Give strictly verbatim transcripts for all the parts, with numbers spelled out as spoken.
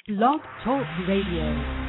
Blog Talk Radio.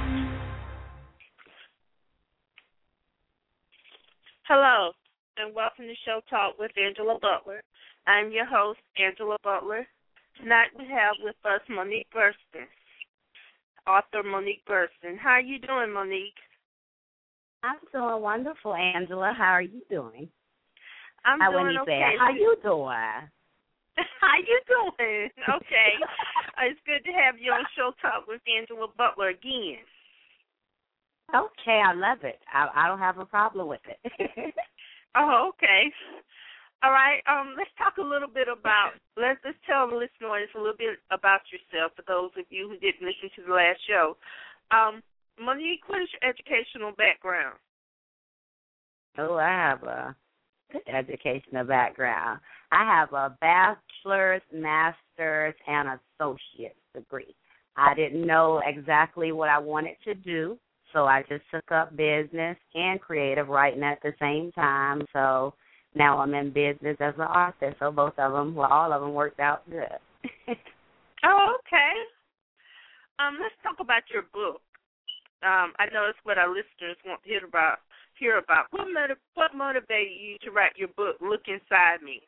Hello, and welcome to Show Talk with Angela Butler. I'm your host, Angela Butler. Tonight we have with us Monique Burston, author Monique Burston. How are you doing, Monique? I'm doing wonderful, Angela. How are you doing? I'm I doing okay. Say, how you doing? How you doing? Okay. uh, it's good to have you on Show Talk with Angela Butler again. Okay, I love it. I, I don't have a problem with it. Oh, okay. All right. Um, let's talk a little bit about. Let's let's tell the listeners a little bit about yourself. For those of you who didn't listen to the last show, um, Monique, what is your educational background? Oh, I have a good educational background. I have a bachelor's, master's, and associate's degree. I didn't know exactly what I wanted to do, so I just took up business and creative writing at the same time. So now I'm in business as an author. So both of them, well, all of them worked out good. Oh, okay. Um, let's talk about your book. Um, I know it's what our listeners want to hear about. Hear about what motiv- what motivated you to write your book, Look Inside Me?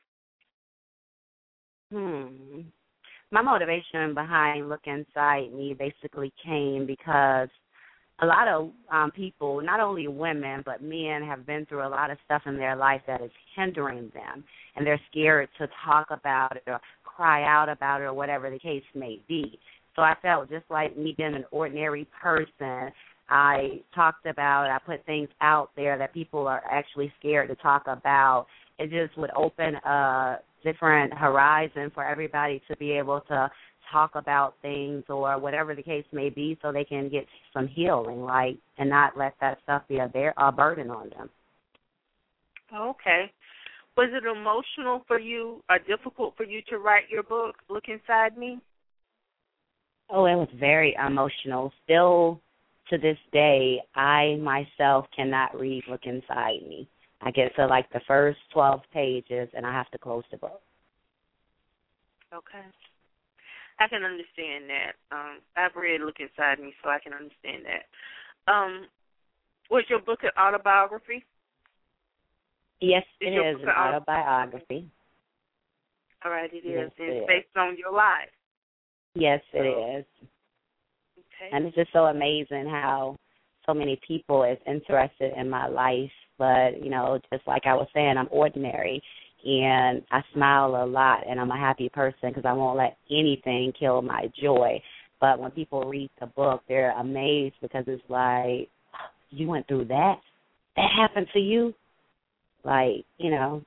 Hmm. My motivation behind Look Inside Me basically came because a lot of um, people, not only women, but men, have been through a lot of stuff in their life that is hindering them, and they're scared to talk about it or cry out about it or whatever the case may be. So I felt just like me being an ordinary person, I talked about, I put things out there that people are actually scared to talk about. It just would open a different horizon for everybody to be able to talk about things or whatever the case may be so they can get some healing, like, and not let that stuff be a, bear, a burden on them. Okay. Was it emotional for you or difficult for you to write your book, Look Inside Me? Oh, it was very emotional. Still to this day, I myself cannot read Look Inside Me. I get to like the first twelve pages and I have to close the book. Okay. I can understand that. Um, I've read Look Inside Me, so I can understand that. Um, was your book an autobiography? Yes, is it is an autobiography. All right, it yes, is. It it's is. based on your life. Yes, it so, is. Okay. And it's just so amazing how so many people is interested in my life. But, you know, just like I was saying, I'm ordinary, and I smile a lot, and I'm a happy person because I won't let anything kill my joy. But when people read the book, they're amazed because it's like, you went through that? That happened to you? Like, you know.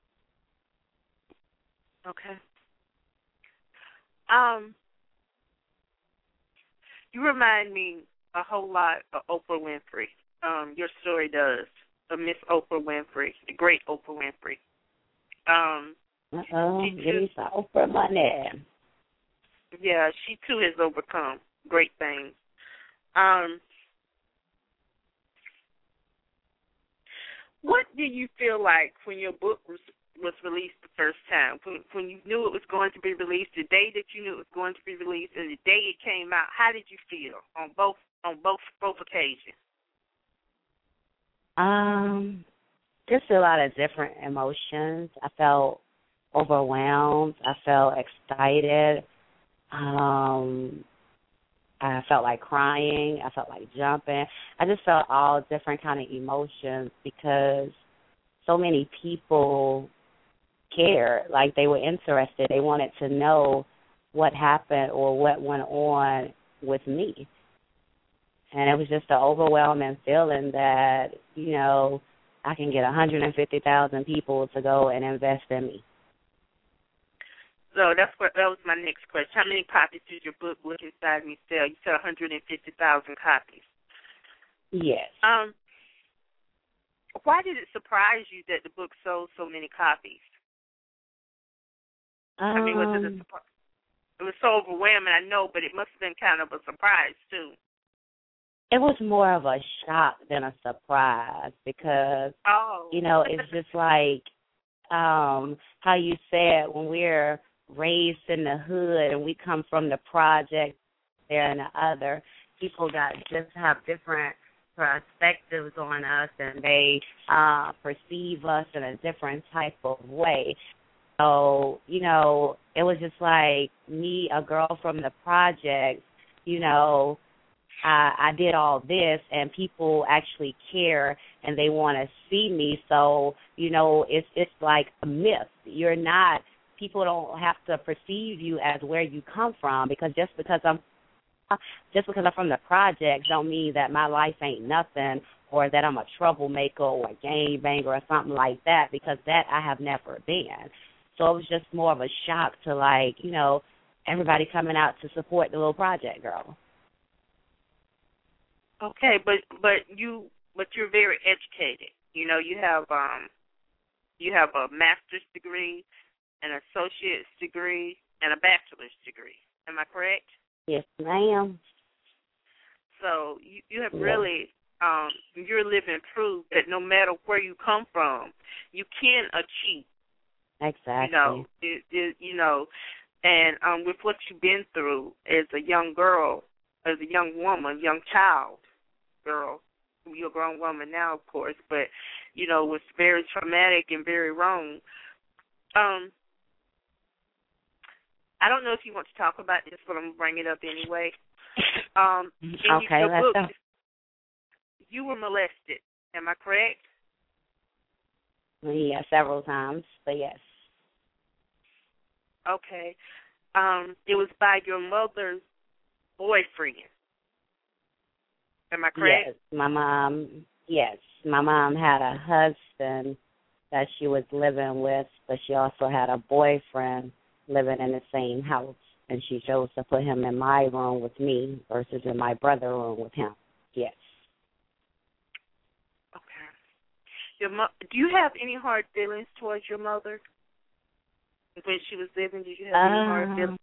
Okay. Um, you remind me a whole lot of Oprah Winfrey. Um, your story does. Of Miss Oprah Winfrey, the great Oprah Winfrey. Um, Uh-oh, give me some Oprah money. Yeah, she too has overcome great things. Um, what did you feel like when your book was, was released the first time? When, when you knew it was going to be released, the day that you knew it was going to be released, and the day it came out, how did you feel on both on both both occasions? Um, just a lot of different emotions. I felt overwhelmed. I felt excited. Um, I felt like crying. I felt like jumping. I just felt all different kind of emotions because so many people cared. Like they were interested. They wanted to know what happened or what went on with me. And it was just an overwhelming feeling that, you know, I can get one hundred fifty thousand people to go and invest in me. So that's what that was my next question. How many copies did your book Look Inside Me sell? You said one hundred fifty thousand copies. Yes. Um, why did it surprise you that the book sold so many copies? Um, I mean, was it a surprise? It was so overwhelming, I know, but it must have been kind of a surprise, too. It was more of a shock than a surprise because, oh. you know, it's just like um, how you said when we're raised in the hood and we come from the project there and the other. People got just have different perspectives on us, and they uh, perceive us in a different type of way. So, you know, it was just like me, a girl from the projects, you know, I, I did all this, and people actually care, and they want to see me. So, you know, it's it's like a myth. You're not, people don't have to perceive you as where you come from, because just because I'm just because I'm from the projects don't mean that my life ain't nothing, or that I'm a troublemaker or a gangbanger or something like that, because that I have never been. So it was just more of a shock to, like, you know, everybody coming out to support the little project girl. Okay, but but you but you're very educated. You know, you have um you have a master's degree, an associate's degree, and a bachelor's degree. Am I correct? Yes, ma'am. So you you have Yeah. really um you're living proof that no matter where you come from, you can achieve. Exactly. You know, it, it, you know, and um with what you've been through as a young girl, as a young woman, young child, girl, you're a grown woman now, of course, but you know, was very traumatic and very wrong. Um, I don't know if you want to talk about this, but I'm gonna bring it up anyway. Um, in okay, your let's book, go. you were molested. Am I correct? Yeah, several times, but yes. Okay. Um, it was by your mother's boyfriend. Am I correct? Yes, my mom, yes, my mom had a husband that she was living with, but she also had a boyfriend living in the same house, and she chose to put him in my room with me versus in my brother's room with him. Yes. Okay. Your mo- do you have any hard feelings towards your mother? When she was living, did you have any Uh, hard feelings?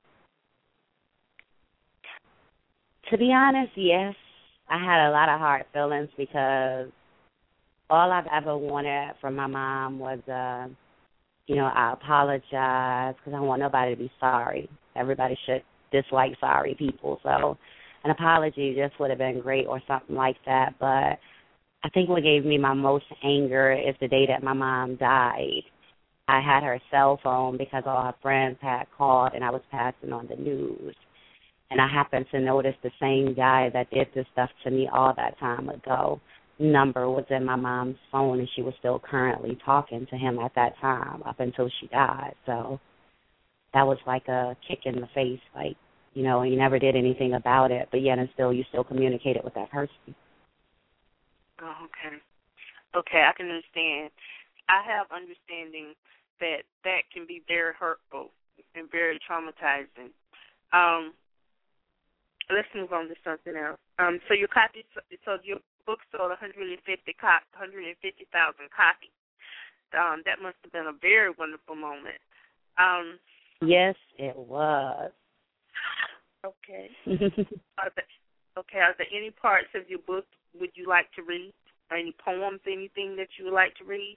To be honest, yes. I had a lot of hard feelings because all I've ever wanted from my mom was, uh, you know, I apologize because I don't want nobody to be sorry. Everybody should dislike sorry people. So an apology just would have been great or something like that. But I think what gave me my most anger is the day that my mom died. I had her cell phone because all her friends had called and I was passing on the news. And I happened to notice the same guy that did this stuff to me all that time ago. Number was in my mom's phone, and she was still currently talking to him at that time up until she died. So that was like a kick in the face, like, you know, you never did anything about it, but yet and still you still communicated with that person. Oh, okay. Okay, I can understand. I have understanding that that can be very hurtful and very traumatizing. Um, let's move on to something else. Um, so your copy, so your book sold one hundred fifty cop, one hundred fifty thousand copies. Um, that must have been a very wonderful moment. Um, yes, it was. Okay. are there, okay. Are there any parts of your book would you like to read? Or any poems, anything that you would like to read?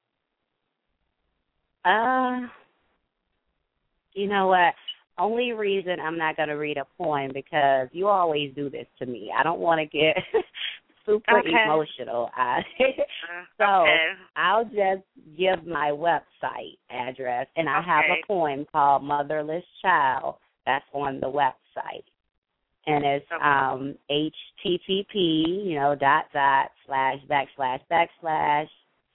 Uh, you know what? Only reason I'm not going to read a poem because you always do this to me. I don't want to get super okay. emotional. I, uh, so okay. I'll just give my website address, and I okay. have a poem called Motherless Child that's on the website. And it's okay. um, H T T P, you know, dot, dot, slash, backslash, backslash,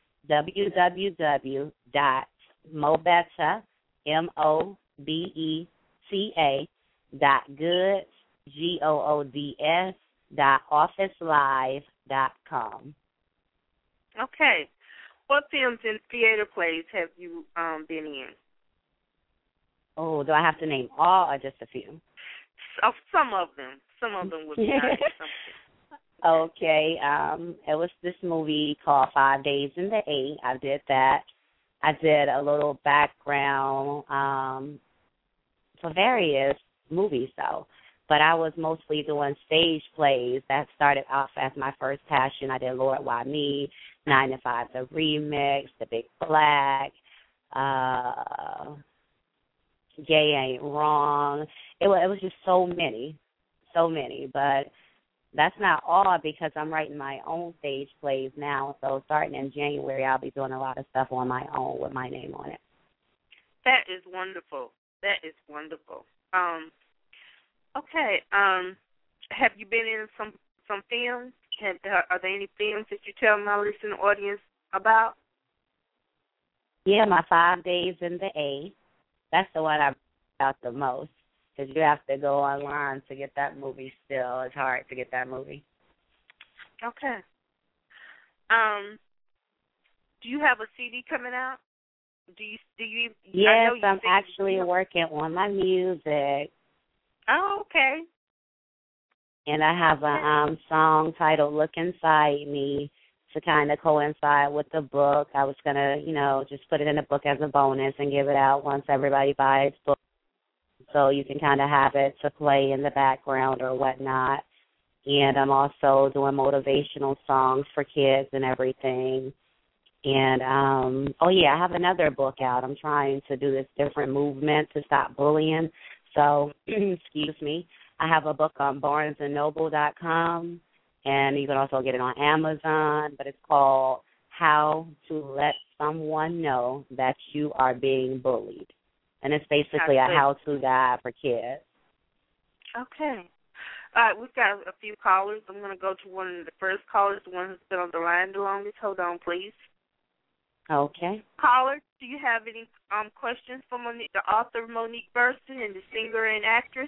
www dot mobeta, M O B E T A, dot goods, G O O D S, dot office live dot com. Okay. What films and theater plays have you um, been in? Oh, do I have to name all or just a few? Oh, some of them. Some of them would be nice. Okay. Um, it was this movie called Five Days in the Eight. I did that. I did a little background um, for various movies, though. But I was mostly doing stage plays. That started off as my first passion. I did Lord Why Me, Nine to Five, the remix, The Big Black, uh, Gay Ain't Wrong. It was, it was just so many. so many, but that's not all because I'm writing my own stage plays now. So starting in January, I'll be doing a lot of stuff on my own with my name on it. That is wonderful. That is wonderful. Um, okay. Um, have you been in some some films? Have, are there any films that you tell my listening audience about? Yeah, my Five Days in the A. That's the one I about the most because you have to go online to get that movie still. It's hard to get that movie. Okay. Um, do you have a C D coming out? Do you? Do you? Yes, I know you I'm sing, actually you know, working on my music. Oh, okay. And I have a um, song titled Look Inside Me to kind of coincide with the book. I was going to, you know, just put it in the book as a bonus and give it out once everybody buys the book so you can kind of have it to play in the background or whatnot. And I'm also doing motivational songs for kids and everything. And, um, oh, yeah, I have another book out. I'm trying to do this different movement to stop bullying. So, excuse me, I have a book on barnes and noble dot com, and you can also get it on Amazon, but it's called How to Let Someone Know That You Are Being Bullied. And it's basically a how-to guide for kids. Okay. All right, we've got a few callers. I'm going to go to one of the first callers, the one who's been on the line the longest. Hold on, please. Okay. Caller, do you have any um, questions for Monique, the author Monique Burston and the singer and actress?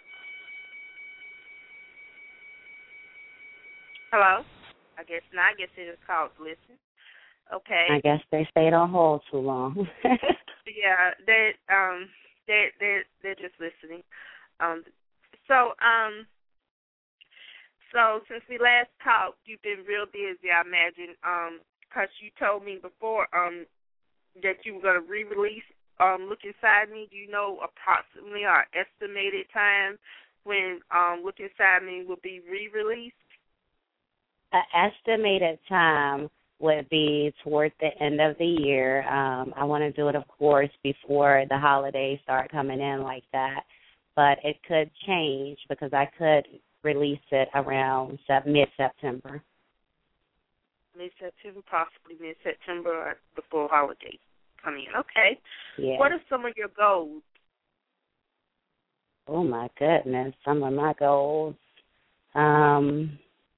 Hello? I guess not. I guess it is called listen. Okay. I guess they stayed on hold too long. Yeah, they um they they they're just listening. Um so um so since we last talked, you've been real busy, I imagine. Um, because you told me before um that you were gonna re release um Look Inside Me. Do you know approximately or estimated time when um Look Inside Me will be re released? An estimated time would be toward the end of the year. Um, I want to do it, of course, before the holidays start coming in like that. But it could change because I could release it around mid-September. Mid-September, possibly mid-September or before holidays come in. Okay. Yeah. What are some of your goals? Oh, my goodness. Some of my goals. Um,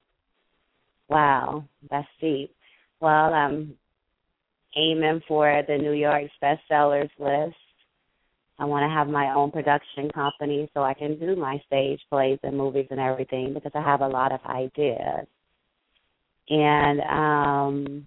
wow, that's deep. Well, I'm aiming for the New York bestsellers list. I want to have my own production company so I can do my stage plays and movies and everything because I have a lot of ideas. And um,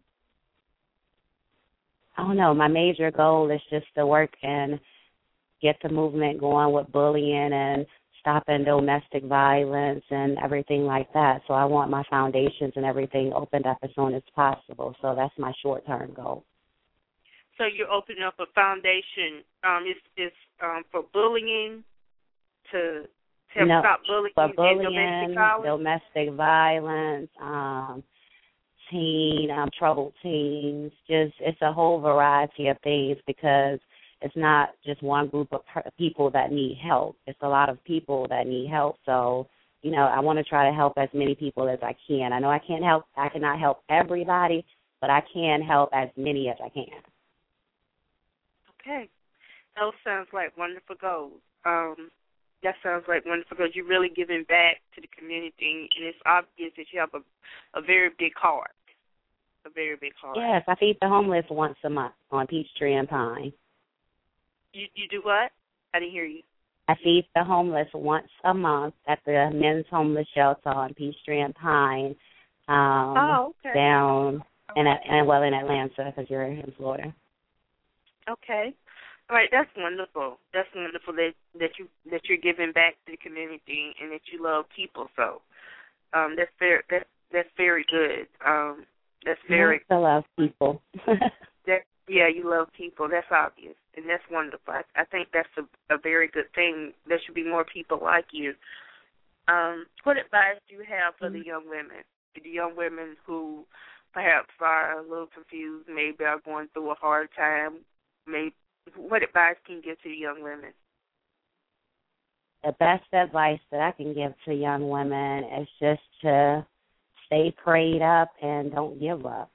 I don't know, my major goal is just to work and get the movement going with bullying and stopping domestic violence and everything like that. So I want my foundations and everything opened up as soon as possible. So that's my short-term goal. So you're opening up a foundation. Um, it's, it's um, for bullying to, to help no, stop bullying, for bullying, and domestic violence? domestic violence, um, teen, um, troubled teens. Just it's a whole variety of things because it's not just one group of people that need help. It's a lot of people that need help. So, you know, I want to try to help as many people as I can. I know I can't help, I cannot help everybody, but I can help as many as I can. Okay. Those sounds like wonderful goals. Um, that sounds like wonderful goals. You're really giving back to the community, and it's obvious that you have a, a very big heart. A very big heart. Yes, I feed the homeless once a month on Peachtree and Pine. You you do what? I didn't hear you. I feed the homeless once a month at the men's homeless shelter on Peachtree and Pine. Um, oh, okay. Down in and well in Atlanta because you're in Florida. Okay. All right, that's wonderful. That's wonderful that that you that you're giving back to the community and that you love people. So, um, that's very that's that's very good. Um, that's very. I love people. that yeah, you love people. That's obvious, and that's wonderful. I, I think that's a, a very good thing. There should be more people like you. Um, what advice do you have for the young women? The young women who perhaps are a little confused, maybe are going through a hard time. Maybe what advice can you give to the young women? the best advice that I can give to young women is just to stay prayed up and don't give up.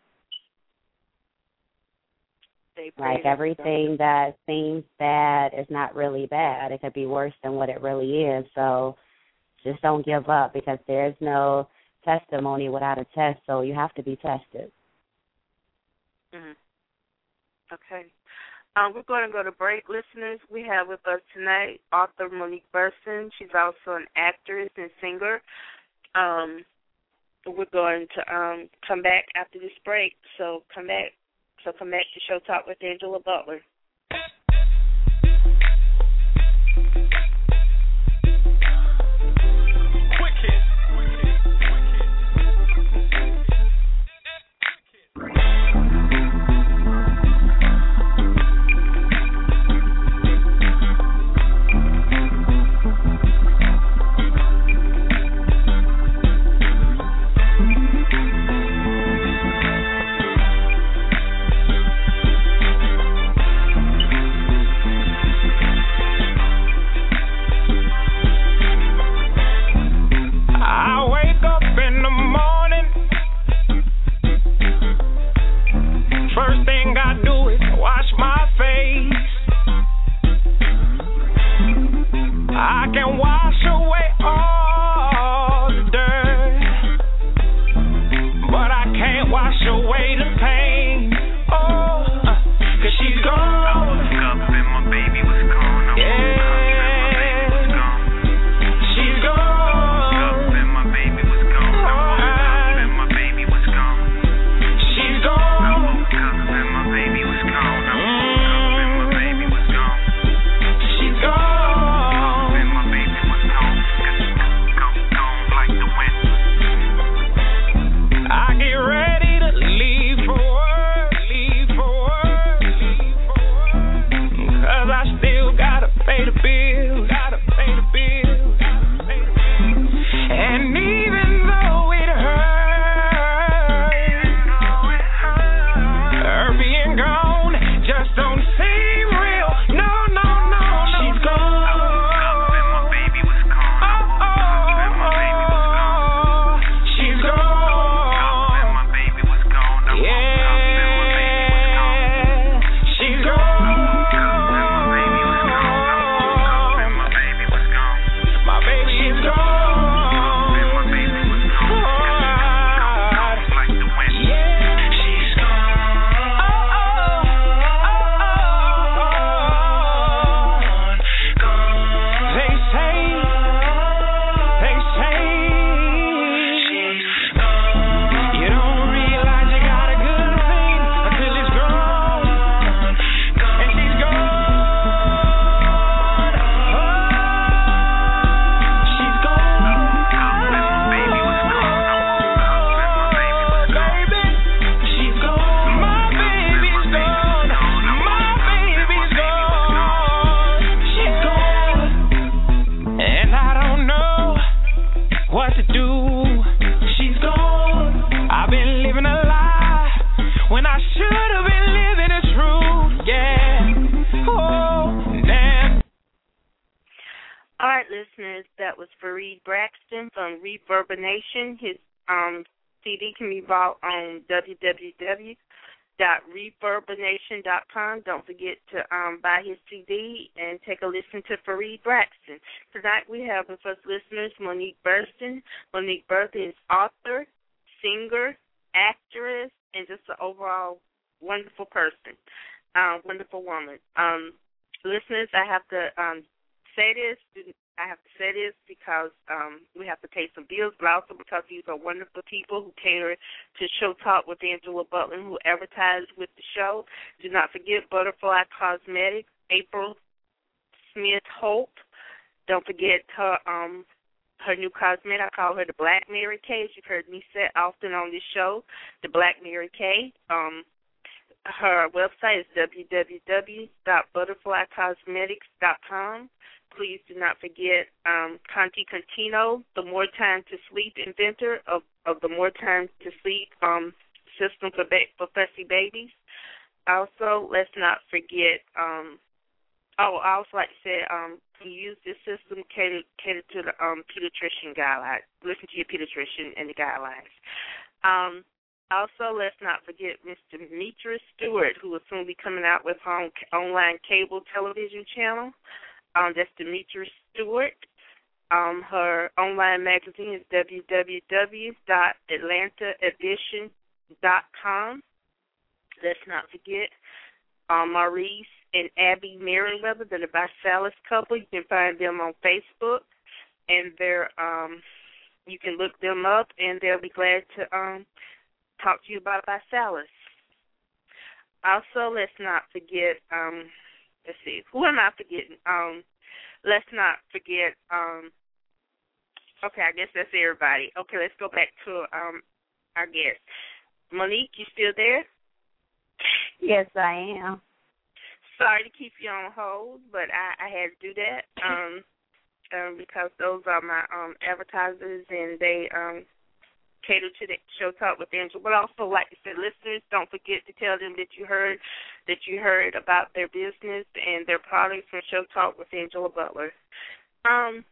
Like everything that seems bad is not really bad. It could be worse than what it really is. So just don't give up, because there's no testimony without a test, so you have to be tested. Mm-hmm. Okay. Um, we're going to go to break, listeners. We have with us tonight author Monique Burston. She's also an actress and singer. Um, we're going to um, come back after this break, so come back. So come back to Show Talk with Angela Butler. Reverberation. His um, C D can be bought on w w w dot reverberation dot com. Don't forget to um, buy his C D and take a listen to Fareed Braxton. Tonight we have with us listeners Monique Burston. Monique Burston is author, singer, actress, and just an overall wonderful person, uh, wonderful woman. Um, listeners, I have to um, say this. I have to say this because um, we have to pay some bills, but also because these are wonderful people who cater to Show Talk with Angela Butler, who advertise with the show. Do not forget Butterfly Cosmetics, April Smith Hope. Don't forget her um, her new cosmetic. I call her the Black Mary Kay. You've heard me say often on this show, the Black Mary Kay. Um, her website is w w w dot butterfly cosmetics dot com. Please do not forget um, Conti Contino, the More Time to Sleep inventor of, of the More Time to Sleep um, system for, ba- for fussy babies. Also, let's not forget, um, oh, I also like to say, um, You use this system catered, catered to the um, pediatrician guidelines. Listen to your pediatrician and the guidelines. Um, also, let's not forget Miss Demetra Stewart, who will soon be coming out with her own online cable television channel. Um, that's Demetra Stewart. Um, her online magazine is w w w dot atlanta edition dot com. Let's not forget um, Maurice and Abby Merriweather, they're the Visalis couple. You can find them on Facebook, and they're um, you can look them up, and they'll be glad to um, talk to you about Visalis. Also, let's not forget. Um, let's see, who am I forgetting? Um, let's not forget. Um, okay, I guess that's everybody. Okay, let's go back to um, our guest. Monique, you still there? Yes, I am. Sorry to keep you on hold, but I, I had to do that um, um, because those are my um, advertisers, and they um, cater to the Show Talk with Angela. But also, like I said, listeners, don't forget to tell them that you heard that you heard about their business and their products from Show Talk with Angela Butler. Um,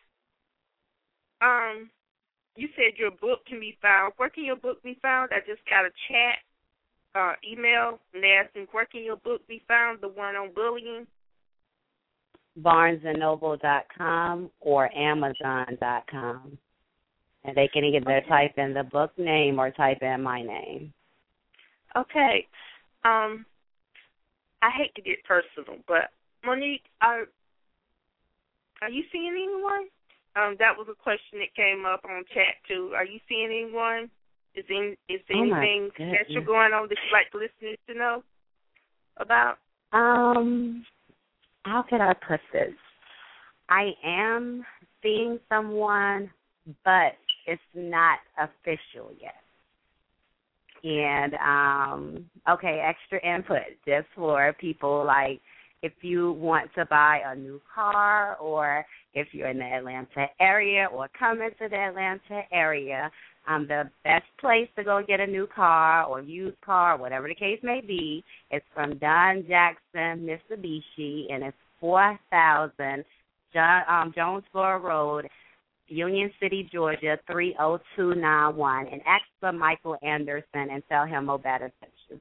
um, you said your book can be found. Where can your book be found? I just got a chat. Uh, email, and they asked me, where can your book be found, the one on bullying? barnes and noble dot com or amazon dot com. And they can either okay. type in the book name or type in my name. Okay. Um, I hate to get personal, but Monique, are, are you seeing anyone? Um, that was a question that came up on chat, too. Are you seeing anyone? Is, in, is there oh anything special going on that you'd like the listeners to know about? Um, how can I put this? I am seeing someone, but it's not official yet. And, um, okay, extra input just for people like if you want to buy a new car or if you're in the Atlanta area or come into the Atlanta area, Um, the best place to go get a new car or used car, whatever the case may be, is from Don Jackson Mitsubishi, and it's four thousand John, um, Jonesboro Road, Union City, Georgia, three oh two nine one. And ask for Michael Anderson and tell him Mo Better sent you.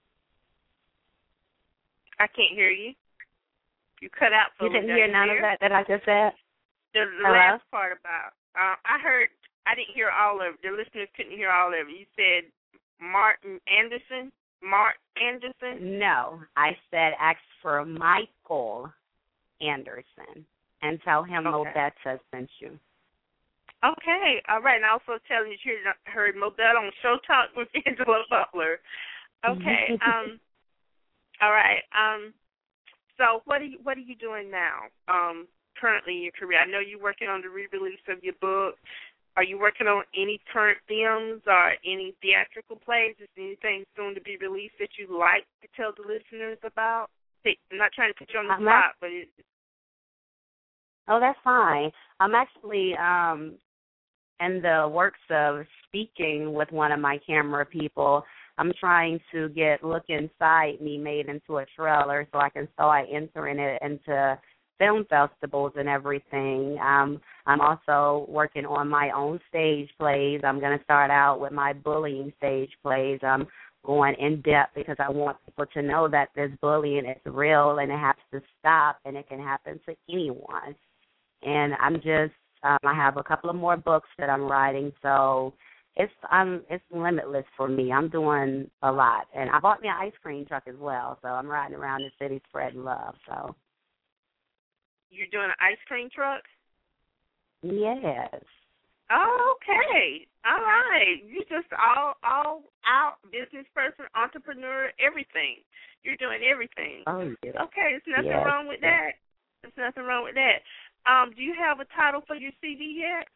I can't hear you. You cut out for me. You didn't me, hear none hear? of that that I just said? The, the last part about, uh, I heard, I didn't hear all of it. The listeners couldn't hear all of it. You said Martin Anderson? Mark Anderson? No, I said ask for Michael Anderson and tell him okay. Mobetta sent you. Okay, all right. And also tell you you heard Mobetta on Show Talk with Angela Butler. Okay. um. All right. Um. So what are you what are you doing now? Um. Currently in your career, I know you're working on the re-release of your book. Are you working on any current films or any theatrical plays? Is there anything soon to be released that you'd like to tell the listeners about? I'm not trying to put you on the I'm spot, not, but it, oh, that's fine. I'm actually um, in the works of speaking with one of my camera people. I'm trying to get Look Inside Me made into a trailer so I can start entering it into film festivals and everything. Um, I'm also working on my own stage plays. I'm going to start out with my bullying stage plays. I'm going in depth because I want people to know that this bullying is real and it has to stop and it can happen to anyone. And I'm just, um, I have a couple of more books that I'm writing, so it's um it's limitless for me. I'm doing a lot. And I bought me an ice cream truck as well, so I'm riding around the city spreading love, so. You're doing an ice cream truck? Yes. Oh, okay. All right. You just all all out business person, entrepreneur, everything. You're doing everything. Oh, yeah. Okay, there's nothing yes. wrong with that. There's nothing wrong with that. Um, do you have a title for your C D yet?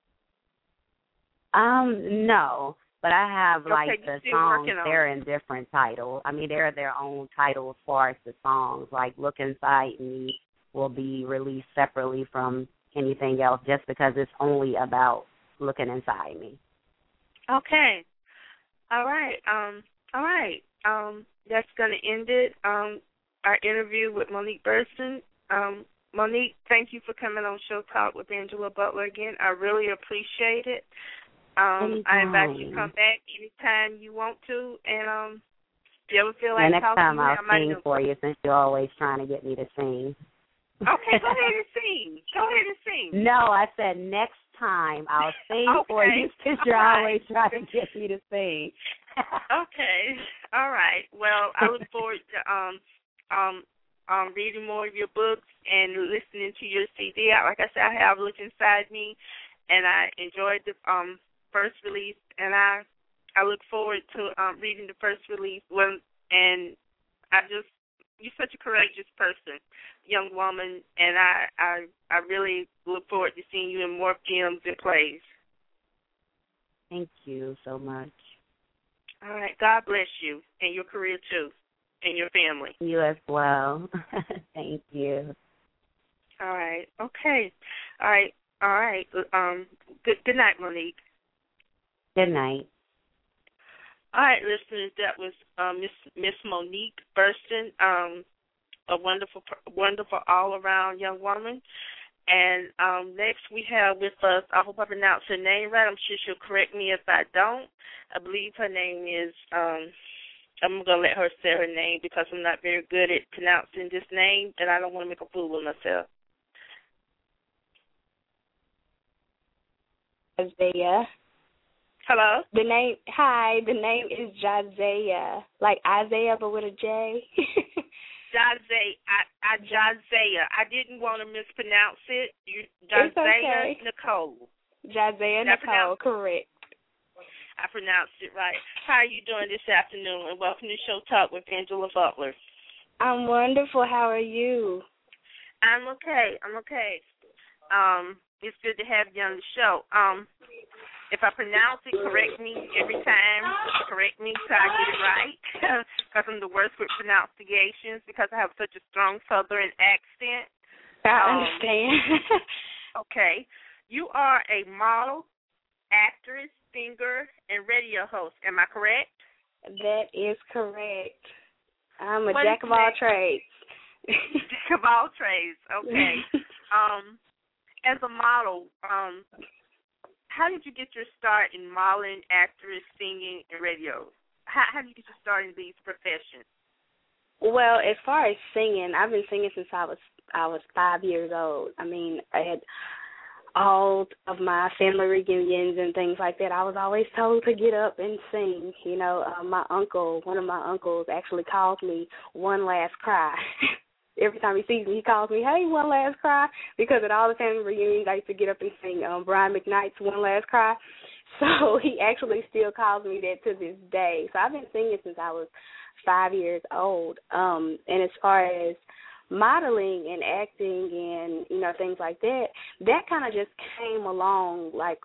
Um, no. But I have, like, okay, the songs, they're in different titles. I mean, they're their own title as far as the songs. Like, Look Inside Me will be released separately from anything else just because it's only about looking inside me. Okay. All right. Um, all right. Um, that's going to end it. Um, our interview with Monique Burston. Um, Monique, thank you for coming on Show Talk with Angela Butler again. I really appreciate it. Um, I invite you to come back anytime you want to, and um, if you ever feel like yeah, next talking time to me, I'll I might sing know. for you since you're always trying to get me to sing. Okay, go ahead and sing. Go ahead and sing. No, I said next time I'll sing okay. for you since you're right. always trying to get me to sing. Okay. All right. Well, I look forward to um um um reading more of your books and listening to your C D. Like I said, I have Look Inside Me, and I enjoyed the um first release, and I I look forward to um reading the first release. When and I just you're such a courageous person, young woman, and I I I really look forward to seeing you in more films and plays. Thank you so much. All right. God bless you and your career, too, and your family. You as well. Thank you. All right. Okay. All right. All right. Um. Good. Good night, Monique. Good night. All right, listeners. That was um, Miss Miss Monique Burston, um, a wonderful, wonderful all-around young woman. And um, next we have with us, I hope I pronounced her name right. I'm sure she'll correct me if I don't. I believe her name is, um, I'm going to let her say her name because I'm not very good at pronouncing this name, and I don't want to make a fool of myself. Isaiah. Hello? The name, hi, the name is Jazaya, like Isaiah but with a J. Jazaya, I, I, Jazaya. I didn't want to mispronounce it. You, Jazaya okay. Nicole. Jazaya Nicole, correct. I pronounced it right. How are you doing this afternoon? And welcome to Show Talk with Angela Butler. I'm wonderful. How are you? I'm okay. I'm okay. Um, it's good to have you on the show. Um, if I pronounce it, correct me every time. Correct me so I get it right. Because I'm the worst with pronunciations because I have such a strong Southern accent. I um, understand. Okay. You are a model, actress, singer, and radio host. Am I correct? That is correct. I'm a what jack of all trades. Jack of all trades. Okay. um, as a model, um, how did you get your start in modeling, actress, singing, and radio? How, how did you get your start in these professions? Well, as far as singing, I've been singing since I was I was five years old. I mean, I had all of my family reunions and things like that. I was always told to get up and sing. You know, uh, my uncle, one of my uncles, actually calls me One Last Cry. Every time he sees me, he calls me, hey, One Last Cry, because at all the family reunions, I used to get up and sing um, Brian McKnight's One Last Cry. So he actually still calls me that to this day. So I've been singing since I was five years old. Um, and as far as modeling and acting and, you know, things like that, that kind of just came along, like,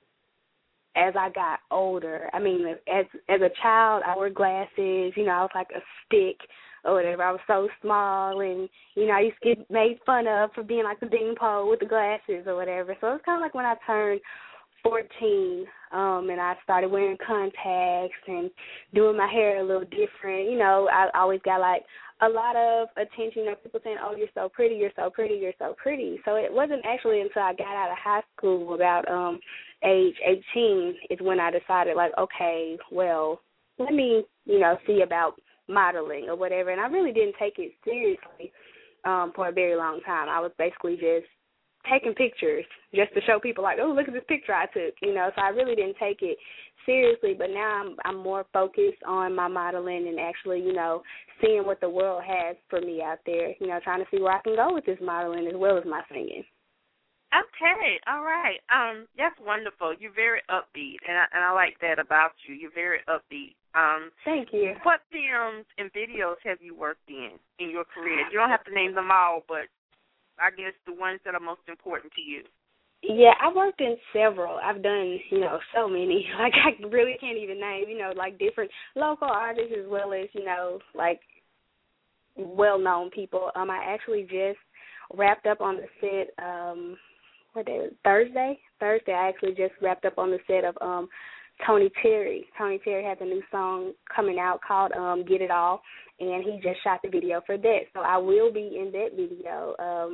as I got older. I mean, as as a child, I wore glasses. You know, I was like a stick or whatever. I was so small, and, you know, I used to get made fun of for being like the beanpole with the glasses or whatever. So it was kind of like when I turned fourteen, um, and I started wearing contacts and doing my hair a little different. You know, I always got, like, a lot of attention. You know, people saying, oh, you're so pretty, you're so pretty, you're so pretty. So it wasn't actually until I got out of high school, about um, age eighteen, is when I decided, like, okay, well, let me, you know, see about modeling or whatever. And I really didn't take it seriously um, for a very long time. I was basically just taking pictures just to show people, like, oh, look at this picture I took, you know. So I really didn't take it seriously, but now I'm I'm more focused on my modeling and actually, you know, seeing what the world has for me out there, you know, trying to see where I can go with this modeling as well as my singing. Okay, all right. Um, that's wonderful. You're very upbeat, and I, and I like that about you. You're very upbeat. Um, Thank you. What films and videos have you worked in in your career? You don't have to name them all, but I guess the ones that are most important to you. Yeah, I worked in several. I've done, you know, so many. Like, I really can't even name, you know, like different local artists as well as, you know, like well-known people. Um, I actually just wrapped up on the set, um, what day was it? Thursday? Thursday, I actually just wrapped up on the set of um, Tony Terry. Tony Terry has a new song coming out called um, Get It All, and he just shot the video for that. So I will be in that video. Um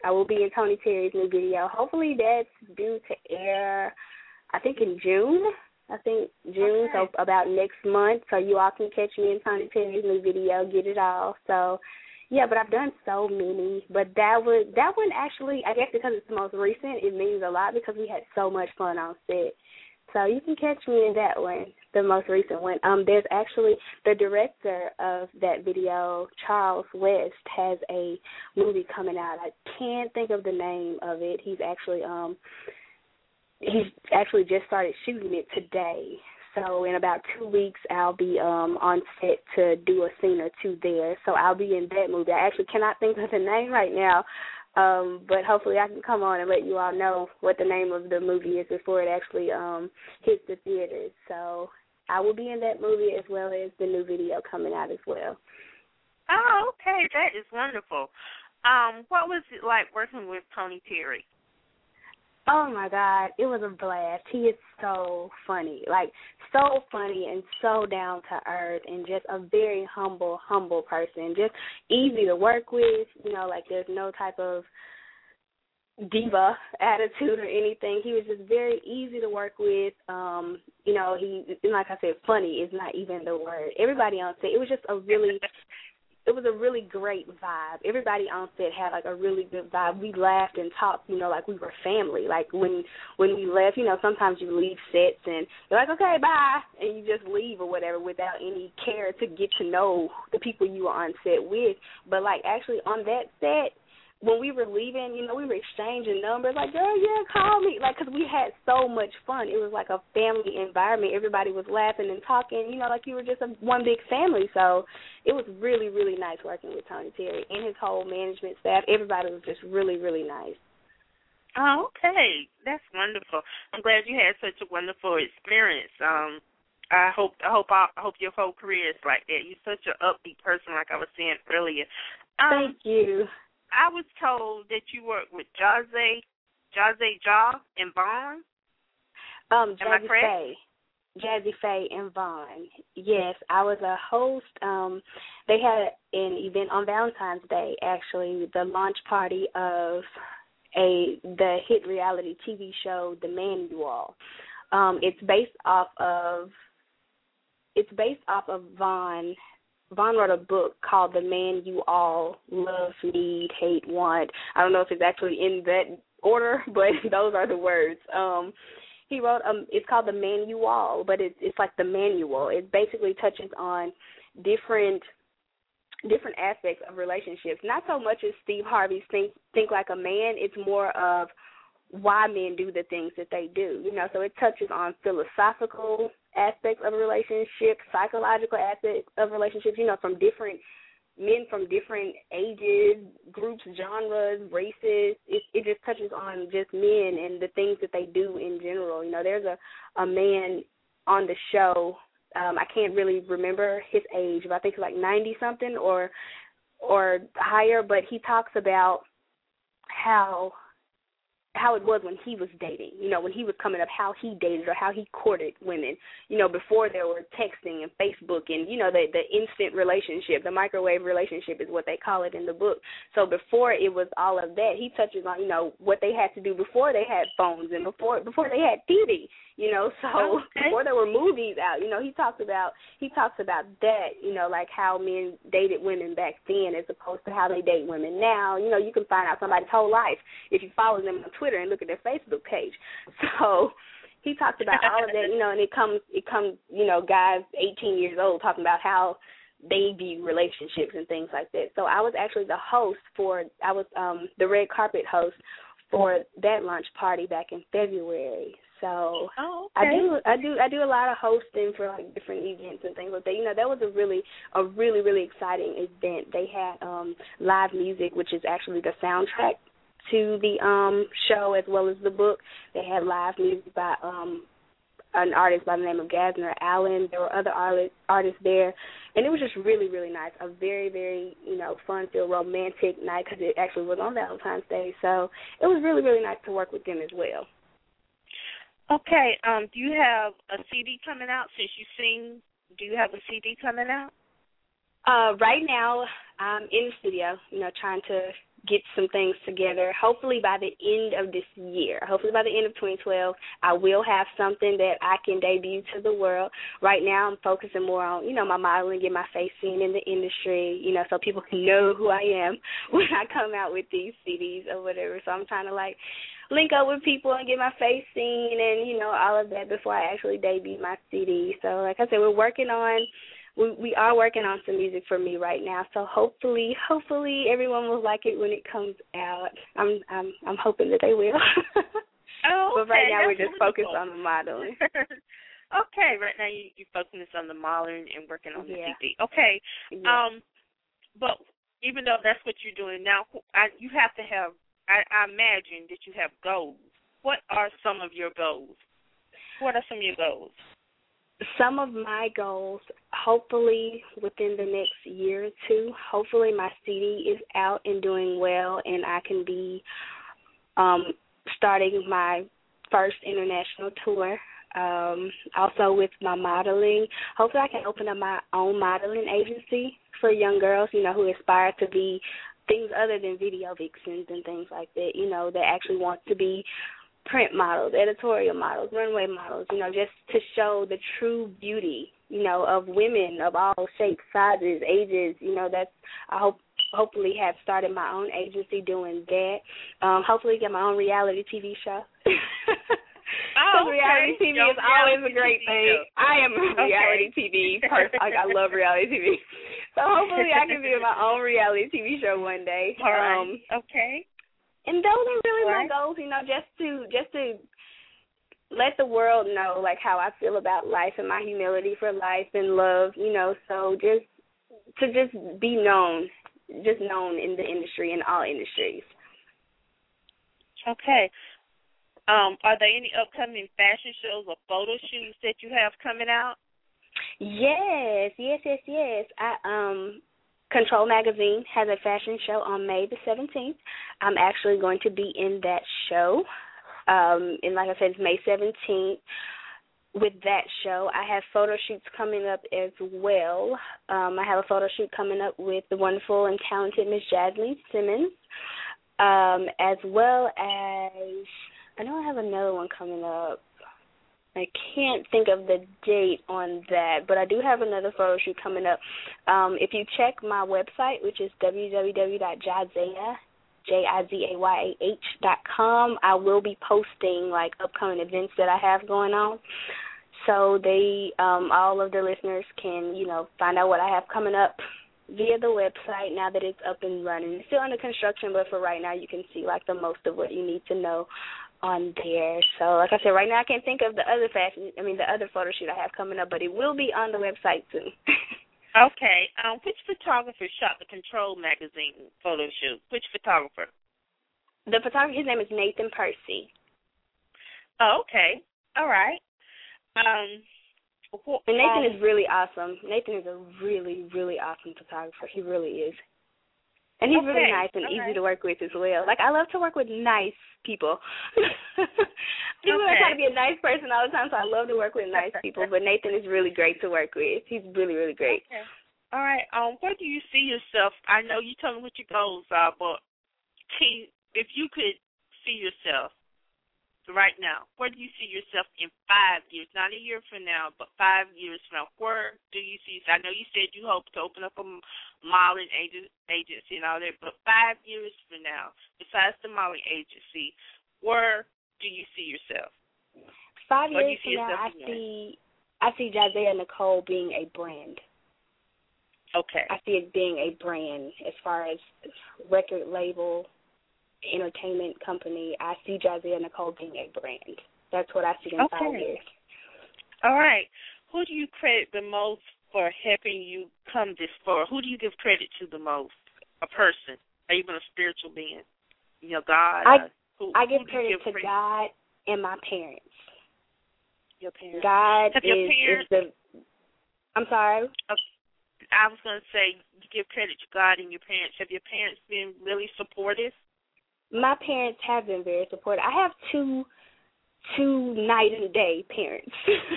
I will be in Tony Terry's new video. Hopefully that's due to air, I think in June. I think June, okay. So about next month. So you all can catch me in Tony Terry's new video, Get It All. So, yeah, but I've done so many. But that was that one actually, I guess because it's the most recent, it means a lot because we had so much fun on set. So you can catch me in that one, the most recent one. Um, there's actually the director of that video, Charles West, has a movie coming out. I can't think of the name of it. He's actually um he's actually just started shooting it today. So in about two weeks, I'll be um on set to do a scene or two there. So I'll be in that movie. I actually cannot think of the name right now. Um, but hopefully I can come on and let you all know what the name of the movie is before it actually um, hits the theaters. So I will be in that movie as well as the new video coming out as well. Oh, okay. That is wonderful. Um, what was it like working with Tony Terry? Oh, my God. It was a blast. He is so funny, like so funny and so down to earth and just a very humble, humble person, just easy to work with. You know, like there's no type of diva attitude or anything. He was just very easy to work with. Um, you know, he, like I said, funny is not even the word. Everybody on set, it was just a really... It was a really great vibe. Everybody on set had, like, a really good vibe. We laughed and talked, you know, like we were family. Like, when when we left, you know, sometimes you leave sets and you're like, okay, bye, and you just leave or whatever without any care to get to know the people you were on set with. But, like, actually on that set, when we were leaving, you know, we were exchanging numbers, like, girl, yeah, call me. Like, because we had so much fun. It was like a family environment. Everybody was laughing and talking, you know, like you were just a, one big family. So it was really, really nice working with Tony Terry and his whole management staff. Everybody was just really, really nice. Oh, okay. That's wonderful. I'm glad you had such a wonderful experience. Um, I hope I hope I hope your whole career is like that. You're such an upbeat person, like I was saying earlier. Um, Thank you. I was told that you worked with Jazzy, Jazzy Jaw and Vaughn. Um, Am I Jazzy correct? Faye. Jazzy Faye and Vaughn. Yes, I was a host. Um, they had an event on Valentine's Day, actually, the launch party of a the hit reality T V show, The Man You All. Um, it's based off of it's based off of Vaughn. Vaughn wrote a book called The Man You All Love, Need, Hate, Want. I don't know if it's actually in that order, but those are the words. Um, he wrote, um, it's called The Man You All, but it's it's like the manual. It basically touches on different different aspects of relationships. Not so much as Steve Harvey's Think, Think Like a Man. It's more of why men do the things that they do. You know, so it touches on philosophical aspects of a relationship, psychological aspects of relationships, you know, from different men from different ages, groups, genres, races. It, it just touches on just men and the things that they do in general. You know, there's a, a man on the show, um, I can't really remember his age, but I think it's like ninety-something or or higher, but he talks about how how it was when he was dating, you know, when he was coming up, how he dated or how he courted women, you know, before there were texting and Facebook and, you know, the, the instant relationship, the microwave relationship is what they call it in the book. So before it was all of that, he touches on, you know, what they had to do before they had phones and before before they had T V, you know, so okay. Before there were movies out, you know, he talks about, he talks about that, you know, like how men dated women back then as opposed to how they date women now. You know, you can find out somebody's whole life if you follow them on Twitter and look at their Facebook page. So he talks about all of that, you know, and it comes, it comes, you know, guys eighteen years old talking about how they view relationships and things like that. So I was actually the host for, I was um, the red carpet host for that launch party back in February. So oh, I okay. do, I do, I do a lot of hosting for like different events and things like that. You know, that was a really, a really, really exciting event. They had um, live music, which is actually the soundtrack to the um, show as well as the book. They had live music by um, an artist by the name of Gasner Allen. There were other artists, artists there, and it was just really, really nice. A very, very, you know, fun-filled, romantic night because it actually was on Valentine's Day. So it was really, really nice to work with them as well. Okay. Um, do you have a C D coming out since you sing? Do you have a C D coming out? Uh, right now, I'm in the studio, you know, trying to get some things together. Hopefully by the end of this year, hopefully by the end of twenty twelve, I will have something that I can debut to the world. Right now I'm focusing more on, you know, my modeling, get my face seen in the industry, you know, so people can know who I am when I come out with these C Ds or whatever. So I'm trying to, like, link up with people and get my face seen and, you know, all of that before I actually debut my C D. So like I said, we're working on We, we are working on some music for me right now, so hopefully, hopefully everyone will like it when it comes out. I'm, I'm, I'm hoping that they will. Oh, okay. But right now That's we're just wonderful. focused on the modeling. Okay, right now you, you're focusing on the modeling and working on the Yeah. C D. Okay, Yeah. um, but even though that's what you're doing now, I, you have to have. I, I imagine that you have goals. What are some of your goals? What are some of your goals? Some of my goals, hopefully within the next year or two, hopefully my C D is out and doing well, and I can be um, starting my first international tour. Um, also with my modeling, hopefully I can open up my own modeling agency for young girls, you know, who aspire to be things other than video vixens and things like that, you know, that actually want to be print models, editorial models, runway models, you know, just to show the true beauty, you know, of women of all shapes, sizes, ages. You know, that's, I hope, hopefully have started my own agency doing that. Um, hopefully get my own reality T V show. Oh, okay. Reality T V Your is always a great T V thing. show. I am a Okay. reality T V person. Like, I love reality T V. So hopefully I can be in my own reality T V show one day. All right. Um, okay. And those are really Right. my goals, you know, just to just to let the world know, like, how I feel about life and my humility for life and love, you know, so just to just be known, just known in the industry, in all industries. Okay. Um, are there any upcoming fashion shows or photo shoots that you have coming out? Yes, yes, yes, yes. I um Control Magazine has a fashion show on May the seventeenth. I'm actually going to be in that show. Um, and like I said, it's May seventeenth. With that show, I have photo shoots coming up as well. Um, I have a photo shoot coming up with the wonderful and talented Miss Jasmine Simmons, um, as well as, I know I have another one coming up. I can't think of the date on that, but I do have another photo shoot coming up. Um, if you check my website, which is w w w dot jazaya, J I Z A Y A H dot com, I will be posting, like, upcoming events that I have going on. So they, um, all of the listeners can, you know, find out what I have coming up via the website now that it's up and running. It's still under construction, but for right now you can see, like, the most of what you need to know on there. So, like I said, right now I can't think of the other fashion, I mean, the other photo shoot I have coming up, but it will be on the website soon. Okay. Um, which photographer shot the Control Magazine photo shoot? Which photographer? The photographer, his name is Nathan Percy. Oh, okay. All right. Um, wh- And Nathan um, is really awesome. Nathan is a really, really awesome photographer. He really is. And he's really Okay, nice and okay. easy to work with as well. Like, I love to work with nice people. People Okay. are trying to be a nice person all the time, so I love to work with nice people. But Nathan is really great to work with. He's really, really great. Okay. All right. Um, where do you see yourself? I know you told me what your goals are, but can, if you could see yourself right now, where do you see yourself in five years? Not a year from now, but five years from now. Where do you see? I know you said you hope to open up a modeling agent, agency and all that, but five years from now, besides the modeling agency, where do you see yourself? Five Where do years you see from now, yourself I again? see, I see Jazaya Nicole being a brand. Okay. I see it being a brand as far as record label, entertainment company. I see Jazaya Nicole being a brand. That's what I see in Okay. five years. All right. Who do you credit the most for helping you come this far? Who do you give credit to the most? A person, or even a spiritual being? You know, God. I uh, who, I who give do you credit give to credit? God and my parents. Your parents. God Have your is, parents, is the. I'm sorry. I was going to say, you give credit to God and your parents. Have your parents been really supportive? My parents have been very supportive. I have two two night and day parents.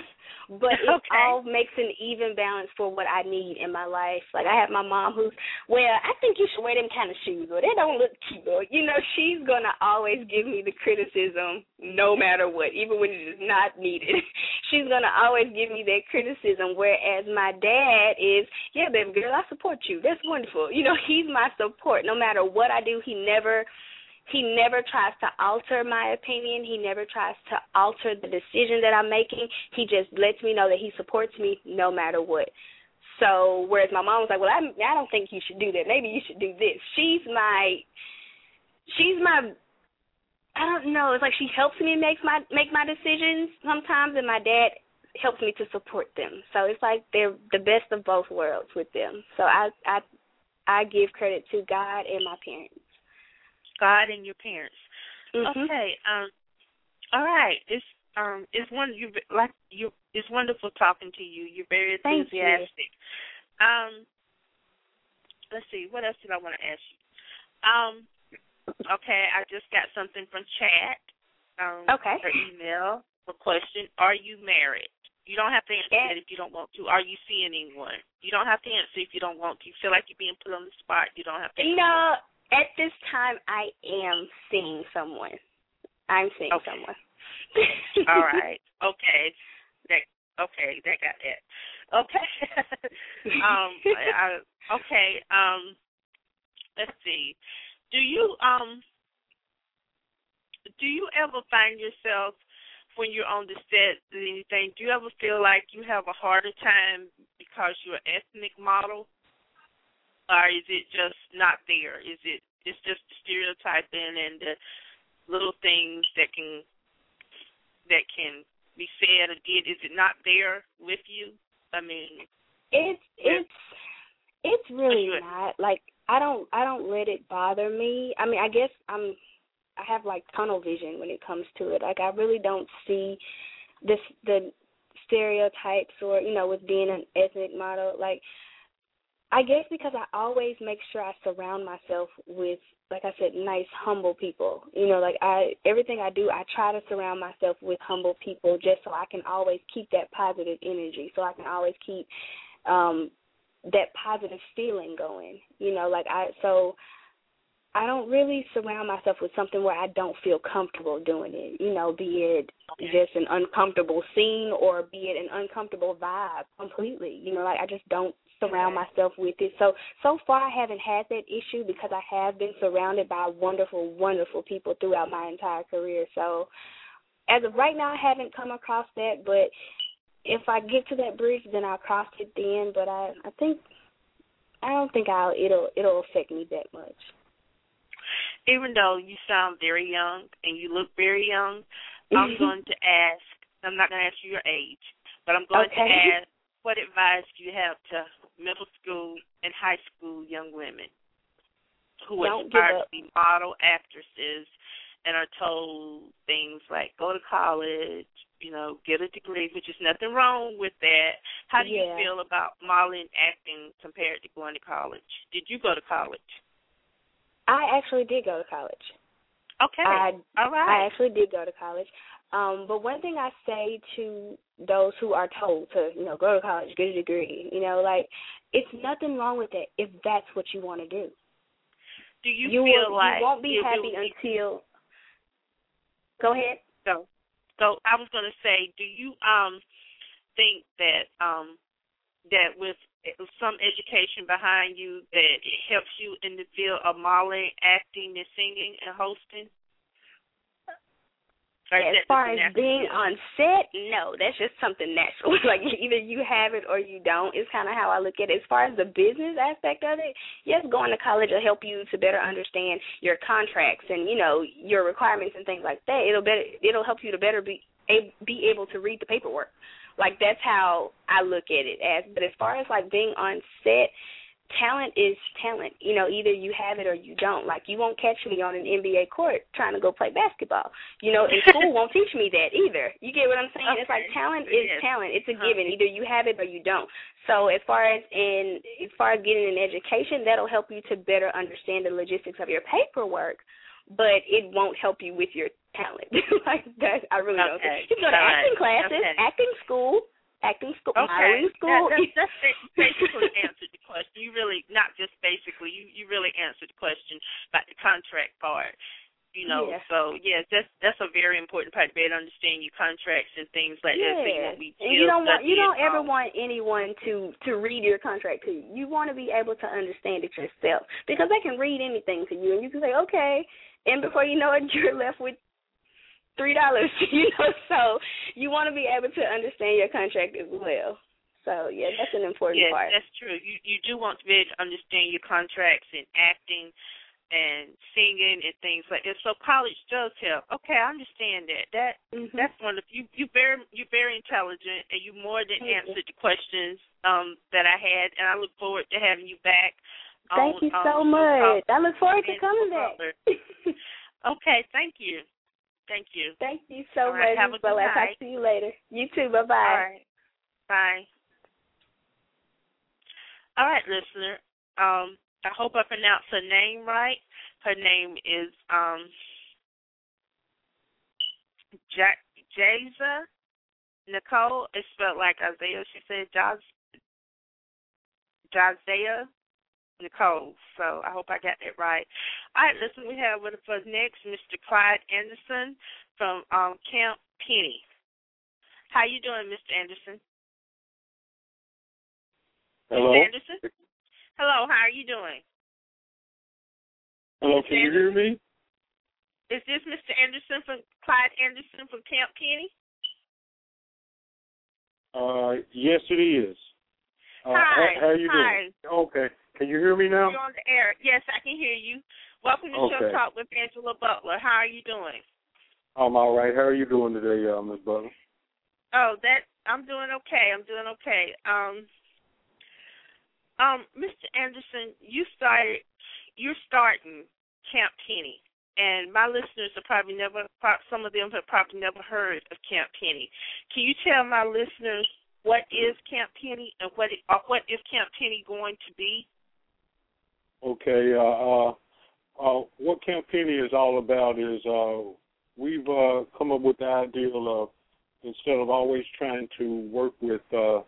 but it okay. all makes an even balance for what I need in my life. Like, I have my mom who's, well, I think you should wear them kind of shoes, or they don't look cute, or, you know, she's going to always give me the criticism no matter what, even when it is not needed. She's going to always give me that criticism, whereas my dad is, yeah, baby girl, I support you. That's wonderful. You know, he's my support. No matter what I do, he never He never tries to alter my opinion. He never tries to alter the decision that I'm making. He just lets me know that he supports me no matter what. So, whereas my mom was like, well, I, I don't think you should do that. Maybe you should do this. She's my, she's my, I don't know. It's like she helps me make my make my decisions sometimes, and my dad helps me to support them. So it's like they're the best of both worlds with them. So I I I give credit to God and my parents. God and your parents. Mm-hmm. Okay. Um. All right. It's um. It's one. You like you. It's wonderful talking to you. You're very enthusiastic. You. Um. Let's see. What else did I want to ask you? Um. Okay. I just got something from chat. Um. Okay. Or email. A question. Are you married? You don't have to answer yeah. that if you don't want to. Are you seeing anyone? You don't have to answer if you don't want to. You feel like you're being put on the spot. You don't have to. Answer. No. At this time, I am seeing someone. I'm seeing okay. someone. All right. Okay. That okay. That got that. Okay. um. I, okay. Um. Let's see. Do you um. Do you ever find yourself when you're on the set or anything? Do you ever feel like you have a harder time because you're an ethnic model? Or is it just not there? Is it it's just the stereotyping and the little things that can that can be said or did? Is it not there with you? I mean, it's it's it's really not. Like I don't I don't let it bother me. I mean, I guess I'm I have like tunnel vision when it comes to it. Like I really don't see this the stereotypes or you know with being an ethnic model like. I guess because I always make sure I surround myself with, like I said, nice, humble people. You know, like I, everything I do, I try to surround myself with humble people just so I can always keep that positive energy, so I can always keep um, that positive feeling going. You know, like I, so I don't really surround myself with something where I don't feel comfortable doing it. You know, be it just an uncomfortable scene or be it an uncomfortable vibe completely. You know, like I just don't surround myself with it. So, so far I haven't had that issue because I have been surrounded by wonderful, wonderful people throughout my entire career. So, as of right now, I haven't come across that, but if I get to that bridge, then I'll cross it then, but I, I think, I don't think I'll, it'll, it'll affect me that much. Even though you sound very young and you look very young, I'm going to ask, I'm not going to ask you your age, but I'm going okay. to ask, what advice do you have to middle school and high school young women who Don't aspire to be model actresses and are told things like go to college, you know, get a degree, which is nothing wrong with that. How do yeah. you feel about modeling acting compared to going to college? Did you go to college? I actually did go to college. Okay. I, All right. I actually did go to college. Um, but one thing I say to those who are told to, you know, go to college, get a degree, you know, like, it's nothing wrong with it if that's what you want to do. Do you, you feel will, like you won't be you happy will, until? Go ahead. So, so I was going to say, do you um think that um that with some education behind you that it helps you in the field of modeling, acting, and singing and hosting? As far as being on set, no, that's just something natural. Like either you have it or you don't. It's kind of how I look at it. As far as the business aspect of it, yes, going to college will help you to better understand your contracts and you know your requirements and things like that. It'll better, it'll help you to better be be able to read the paperwork. Like that's how I look at it as. But as far as like being on set, talent is talent. You know, either you have it or you don't. Like, you won't catch me on an N B A court trying to go play basketball. You know, and school won't teach me that either. You get what I'm saying? Okay. It's like talent is yes. talent. It's a uh-huh. given. Either you have it or you don't. So as far as in as far as getting an education, that'll help you to better understand the logistics of your paperwork, but it won't help you with your talent. Like that, I really okay. don't think. You can go to All acting right. classes, okay. acting school, Okay. school. That, that, that's basically answered the question. You really, not just basically, you, you really answered the question about the contract part. You know, yeah. so yes, that's that's a very important part to be able to understand your contracts and things like yeah. that. So you won't be and you don't want you don't it, ever um, want anyone to to read your contract to you. You want to be able to understand it yourself because they can read anything to you, and you can say okay, and before you know it, you're left with three dollars. You know, so you want to be able to understand your contract as well. So yeah, that's an important yes, part. Yes, that's true. You you do want to be able to understand your contracts and acting and singing and things like that. So college does help. Okay, I understand that. That mm-hmm. that's wonderful. You you very you're very intelligent and you more than Thank answered you. the questions um that I had, and I look forward to having you back. Thank on, you um, so much. I look forward to coming back. Okay, thank you. Thank you. Thank you so All right, much. have a good I'll night. talk to you later. You too. Bye bye. All right. Bye. All right, listener. Um. I hope I pronounced her name right. Her name is um, ja- Jaza Nicole. It's spelled like Isaiah. She said Jaz- Jazaya Nicole. So I hope I got that right. All right, listen, we have with us next Mister Clyde Anderson from um, Camp Penny. How you doing, Mister Anderson? Hello? Mister Anderson? Hello, how are you doing? Hello, can you hear me? Is this Mister Anderson from Clyde Anderson from Camp Penny? Uh, yes, it is. Uh, Hi. How, how are you Hi. doing? Okay. Can you hear me now? You're on the air. Yes, I can hear you. Welcome to Okay. Show Talk with Angela Butler. How are you doing? I'm all right. How are you doing today, uh, Miz Butler? Oh, that I'm doing okay. I'm doing okay. Um, um, Mister Anderson, you started. You're starting Camp Penny, and my listeners have probably never. Some of them have probably never heard of Camp Penny. Can you tell my listeners what is Camp Penny and what it, or what is Camp Penny going to be? Okay. Uh, uh, uh, what Camp Penny is all about is uh, we've uh, come up with the ideal of instead of always trying to work with uh,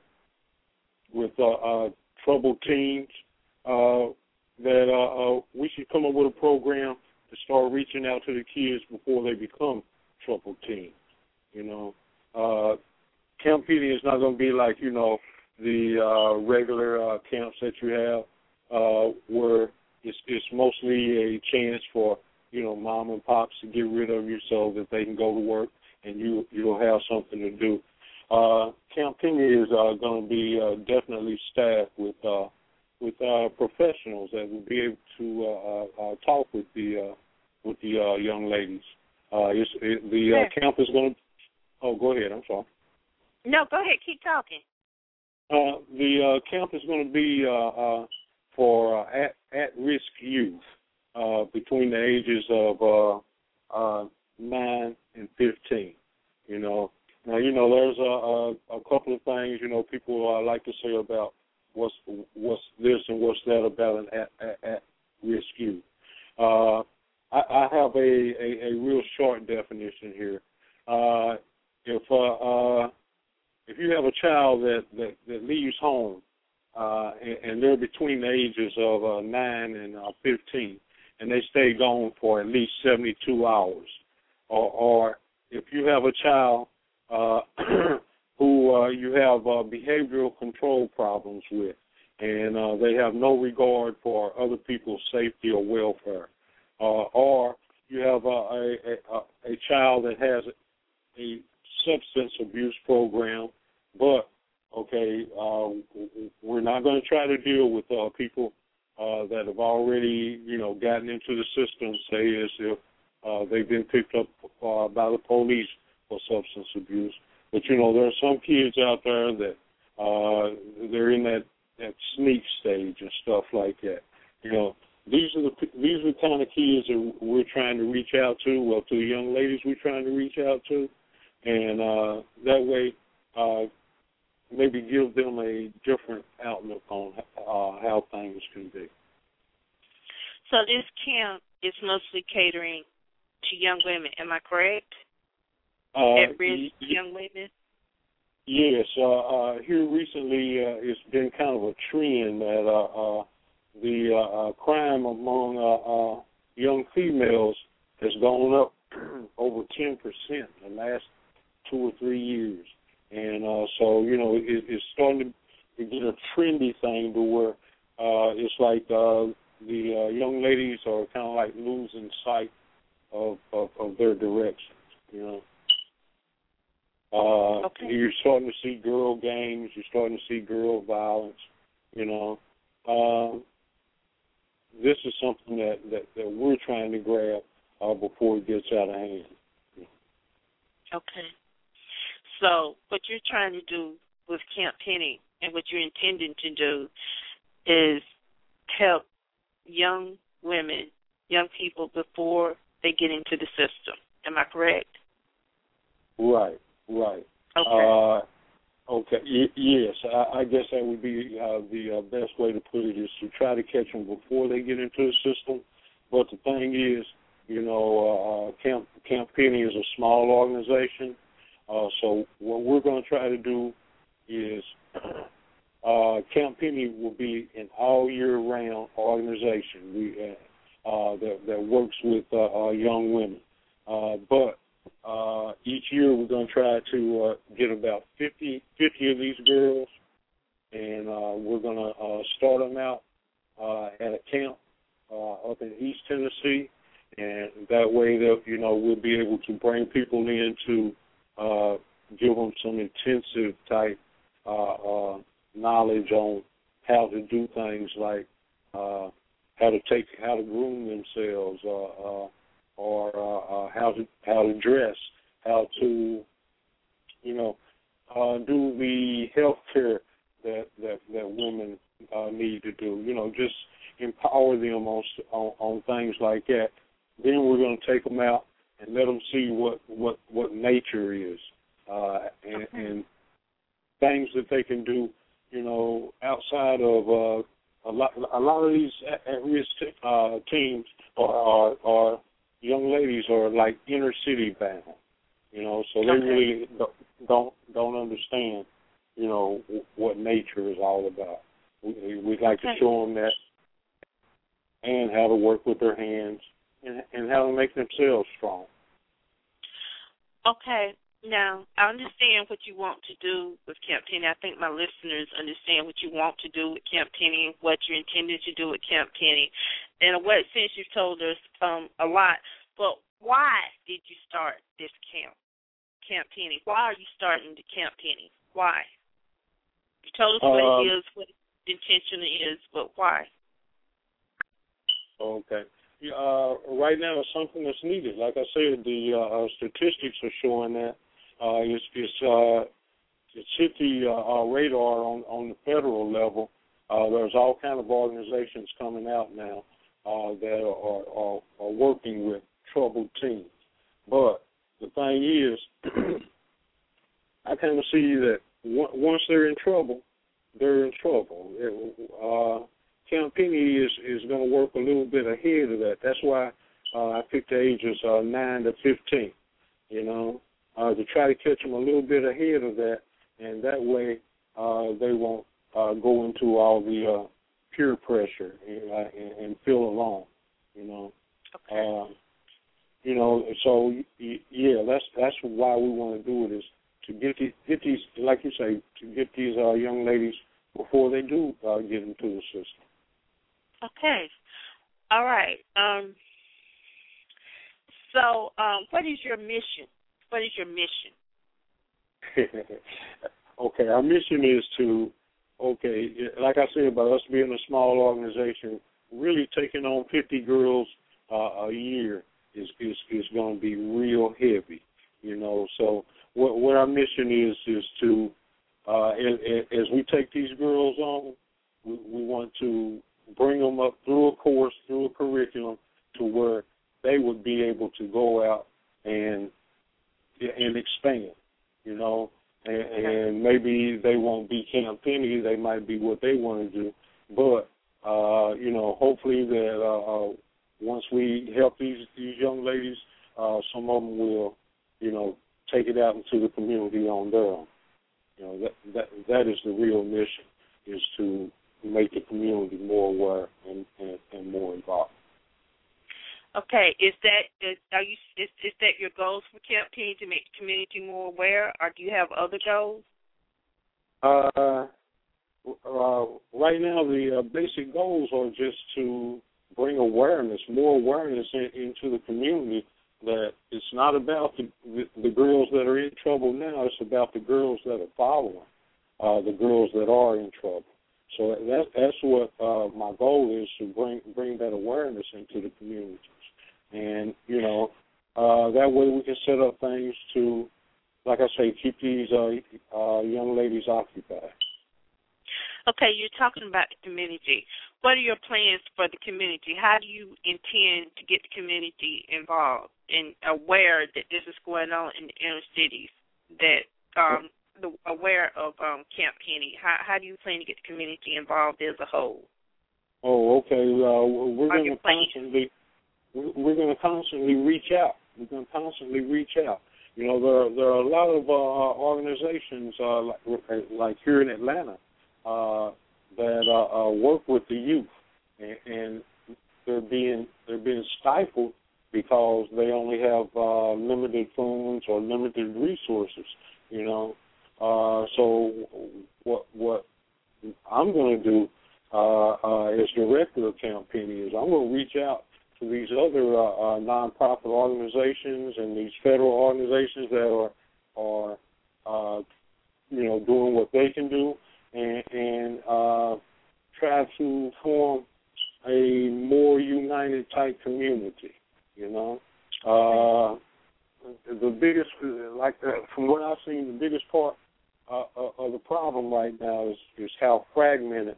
with uh, uh, troubled teens. Uh, that uh, uh, we should come up with a program to start reaching out to the kids before they become troubled teens. You know, uh, Camp Penny is not going to be like, you know, the uh, regular uh, camps that you have uh, where it's, it's mostly a chance for, you know, mom and pops to get rid of you so that they can go to work and you, you'll have something to do. Uh, Camp Penny is uh, going to be uh, definitely staffed with uh, with uh, professionals that will be able to uh, uh, talk with the uh, with the uh, young ladies. Uh, it's, it, the uh, camp is going to. Oh, go ahead. I'm sorry. No, go ahead. Keep talking. Uh, the uh, camp is going to be uh, uh, for uh, at at risk youth uh, between the ages of uh, uh, nine and fifteen. You know. Now you know there's a, a, a couple of things you know people uh, like to say about what's what's this and what's that about an at, at, at risk youth. Uh, I, I have a, a, a real short definition here. Uh, if uh, uh, if you have a child that, that, that leaves home uh, and, and they're between the ages of uh, nine and uh, fifteen, and they stay gone for at least seventy-two hours, or, or if you have a child uh, who uh, you have uh, behavioral control problems with, and uh, they have no regard for other people's safety or welfare, uh, or you have uh, a, a, a child that has a substance abuse program, but, okay, uh, we're not going to try to deal with uh, people uh, that have already, you know, gotten into the system, say as if uh, they've been picked up uh, by the police for substance abuse. But, you know, there are some kids out there that uh, they're in that, that sneak stage and stuff like that. You know, these are the these are the kind of kids that we're trying to reach out to, well, to the young ladies we're trying to reach out to, and uh, that way uh, maybe give them a different outlook on uh, how things can be. So this camp is mostly catering to young women, am I correct? Uh, At risk young women? yes, uh, uh, here recently uh, it's been kind of a trend that uh, uh, the uh, uh, crime among uh, uh, young females has gone up over ten percent in the last two or three years. And uh, so, you know, it, it's starting to get a trendy thing to where uh, it's like uh, the uh, young ladies are kind of like losing sight of, of, of their directions, you know. Uh, okay. You're starting to see girl gangs. You're starting to see girl violence. You know, uh, this is something that, that, that we're trying to grab uh, before it gets out of hand. Okay. So what you're trying to do with Camp Penny and what you're intending to do is help young women, young people before they get into the system. Am I correct? Right. Right. Okay. Uh, okay. Y- yes, I, I guess that would be uh, the uh, best way to put it is to try to catch them before they get into the system. But the thing is, you know, uh, Camp Camp Penny is a small organization, uh, so what we're going to try to do is uh, Camp Penny will be an all year round organization we uh, uh, that that works with uh, uh, young women, uh, but Uh, each year we're going to try to uh, get about fifty, fifty of these girls, and uh, we're going to uh, start them out uh, at a camp uh, up in East Tennessee, and that way that you know we'll be able to bring people in to uh, give them some intensive type uh, uh, knowledge on how to do things like uh, how to take, how to groom themselves. Uh, uh, or uh, uh, how to how to dress, how to, you know, uh, do the health care that, that, that women uh, need to do. You know, just empower them on, on on things like that. Then we're going to take them out and let them see what, what, what nature is uh, and, and things that they can do, you know, outside of uh, a lot. A lot of these at-risk uh, teams are, are, are young ladies are like inner city bound, you know, so they okay. really don't don't understand, you know, what nature is all about. We, we like okay. to show them that and how to work with their hands and, and how to make themselves strong. Okay. Now, I understand what you want to do with Camp Penny. I think my listeners understand what you want to do with Camp Penny, what you're intending to do with Camp Penny. In a way, since you've told us um, a lot, but why did you start this camp, Camp Penny? Why are you starting the Camp Penny? Why? You told us what um, it is, what the intention is, but why? Okay. Yeah, uh, right now, it's something that's needed. Like I said, the uh, statistics are showing that uh, it's it's, uh, it's hit the uh, radar on, on the federal level. Uh, there's all kind of organizations coming out now uh, that are, are, are working with troubled teens. But the thing is, I kind of see that once they're in trouble, they're in trouble. It, uh, Camp Penny is, is going to work a little bit ahead of that. That's why uh, I picked the ages uh, nine to fifteen, you know, uh, to try to catch them a little bit ahead of that, and that way uh, they won't uh, go into all the uh, peer pressure and, uh, and, and feel alone, you know. Okay. Uh, you know, so, yeah, that's that's why we want to do it, is to get these, get these, like you say, to get these uh, young ladies before they do uh, get into the system. Okay. All right. Um, so um, what is your mission? What is your mission? Okay, our mission is to, okay, like I said, about us being a small organization, really taking on fifty girls uh, a year is, is, is going to be real heavy, you know. So what, what our mission is is to, uh, as, as we take these girls on, we, we want to bring them up through a course, through a curriculum, to where they would be able to go out and and expand, you know, and, and maybe they won't be Camp Penny, they might be what they want to do, but, uh, you know, hopefully that uh, uh, once we help these, these young ladies, uh, some of them will, you know, take it out into the community on their own, You know, that that that is the real mission, is to make the community more aware and, and, and more involved. Okay, is that is, are you is, is that your goals for Camp Penny, to make the community more aware, or do you have other goals? Uh, uh, right now, the uh, basic goals are just to bring awareness, more awareness in, into the community, that it's not about the, the, the girls that are in trouble now, it's about the girls that are following, uh, the girls that are in trouble. So that, that's what uh, my goal is, to bring bring that awareness into the communities. And, you know, uh, that way we can set up things to, like I say, keep these uh, uh, young ladies occupied. Okay, you're talking about the community. What are your plans for the community? How do you intend to get the community involved and aware that this is going on in the inner cities, that um, the, aware of um, Camp Penny? How, how do you plan to get the community involved as a whole? Oh, okay. Uh, we're going to constantly we're going to constantly reach out. We're going to constantly reach out. You know, there there are a lot of uh, organizations uh, like, like here in Atlanta uh, that uh, uh, work with the youth, and, and they're being they're being stifled because they only have uh, limited funds or limited resources. You know, uh, so what what I'm going to do uh, uh, as director of Camp Penny is I'm going to reach out to these other uh, uh, nonprofit organizations and these federal organizations that are are uh, you know doing what they can do, and, and uh, try to form a more united type community. You know, uh, the biggest, like uh, from what I've seen, the biggest part uh, of the problem right now is, is how fragmented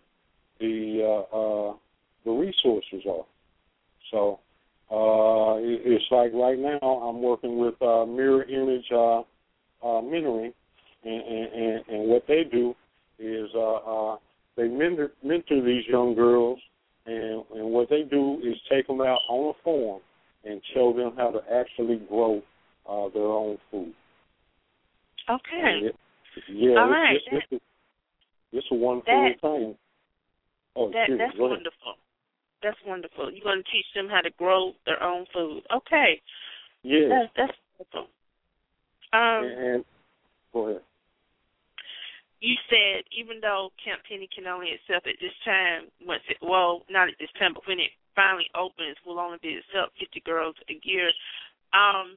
the uh, uh, the resources are. So uh, it's like right now I'm working with uh, Mirror Image uh, uh, Mentoring, and, and, and what they do is uh, uh, they mentor, mentor these young girls, and, and what they do is take them out on a farm and show them how to actually grow uh, their own food. Okay. It, yeah, All it's, right. it's, it's, it's, it's a wonderful that, thing. Oh, that, excuse that's me, wonderful. That's wonderful. You're going to teach them how to grow their own food. Okay. Yeah. That's, that's wonderful. Um, and, and go ahead. You said even though Camp Penny can only accept at this time, once it, well, not at this time, but when it finally opens, will only be accept fifty girls a year. Um,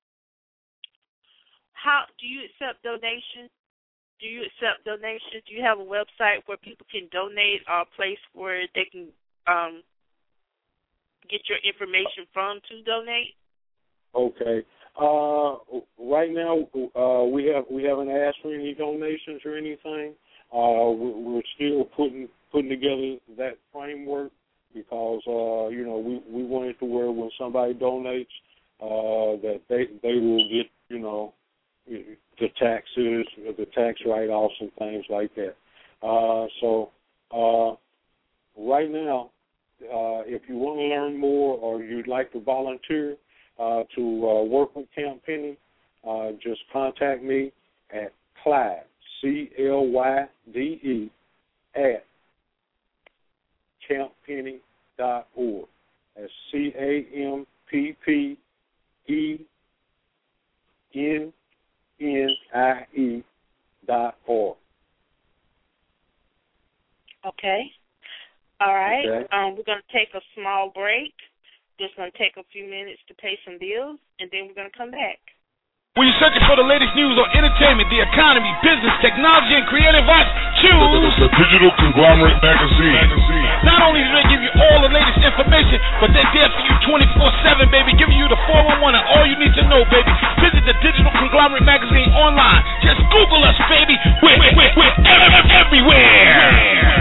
how do you accept donations? Do you accept donations? Do you have a website where people can donate, or a place where they can um, get your information from to donate? Okay. Uh, right now, uh, we have we haven't asked for any donations or anything. Uh, we're still putting putting together that framework because uh, you know we, we want it to where when somebody donates, uh, that they they will get you know the taxes, the tax write-offs and things like that. Uh, so uh, right now, uh, if you want to learn more or you'd like to volunteer uh, to uh, work with Camp Penny, uh, just contact me at Clyde, C L Y D E, at camp penny dot org. That's C A M P P E N N I E dot org. Okay. All right. Okay. Um, we're going to take a small break. Just going to take a few minutes to pay some bills, and then we're going to come back. When you're searching for the latest news on entertainment, the economy, business, technology, and creative arts, choose the Digital Conglomerate Magazine. Not only do they give you all the latest information, but they're there for you twenty-four seven, baby, giving you the four one one and all you need to know, baby. Visit the Digital Conglomerate Magazine online. Just Google us, baby. We're, we're, we're everywhere.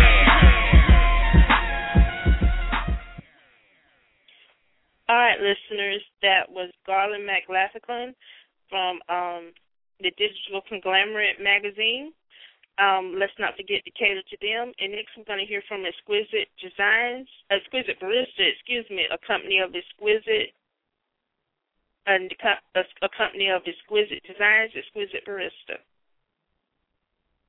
All right, listeners, that was Garland McLaughlin from um, the Digital Conglomerate Magazine. Um, let's not forget to cater to them. And next we're going to hear from Exquisite Designs, Exquisite Barista, excuse me, a company of Exquisite, and a company of Exquisite Designs, Exquisite Barista.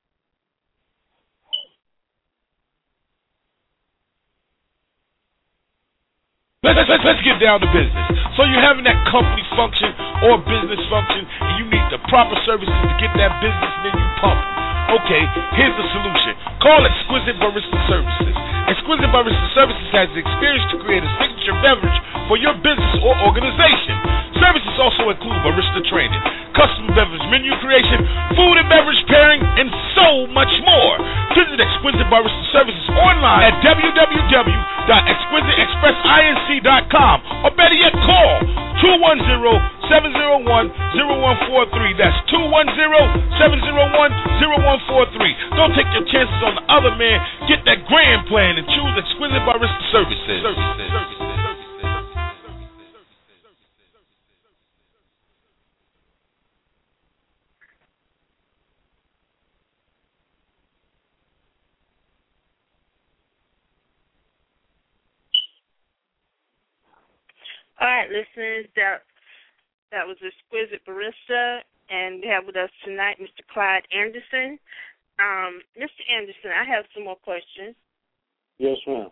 Let's, let's, let's get down to business. So you're having that company function or business function, and you need the proper services to get that business menu pumping. Okay, here's the solution. Call Exquisite Barista Services. Exquisite Barista Services has the experience to create a signature beverage for your business or organization. Services also include barista training, custom beverage menu creation, food and beverage pairing, and so much more. Visit Exquisite Barista Services online at w w w dot exquisite express inc dot com or better yet call two one zero, seven zero one, zero one four three. That's two one zero, seven zero one, zero one four three. Don't take your chances on the other man. Get that grand plan and choose Exquisite Barista Services. Services. Services. All right, listeners, that that was Exquisite Barista, and we have with us tonight Mister Clyde Anderson. Um, Mister Anderson, I have some more questions. Yes, ma'am.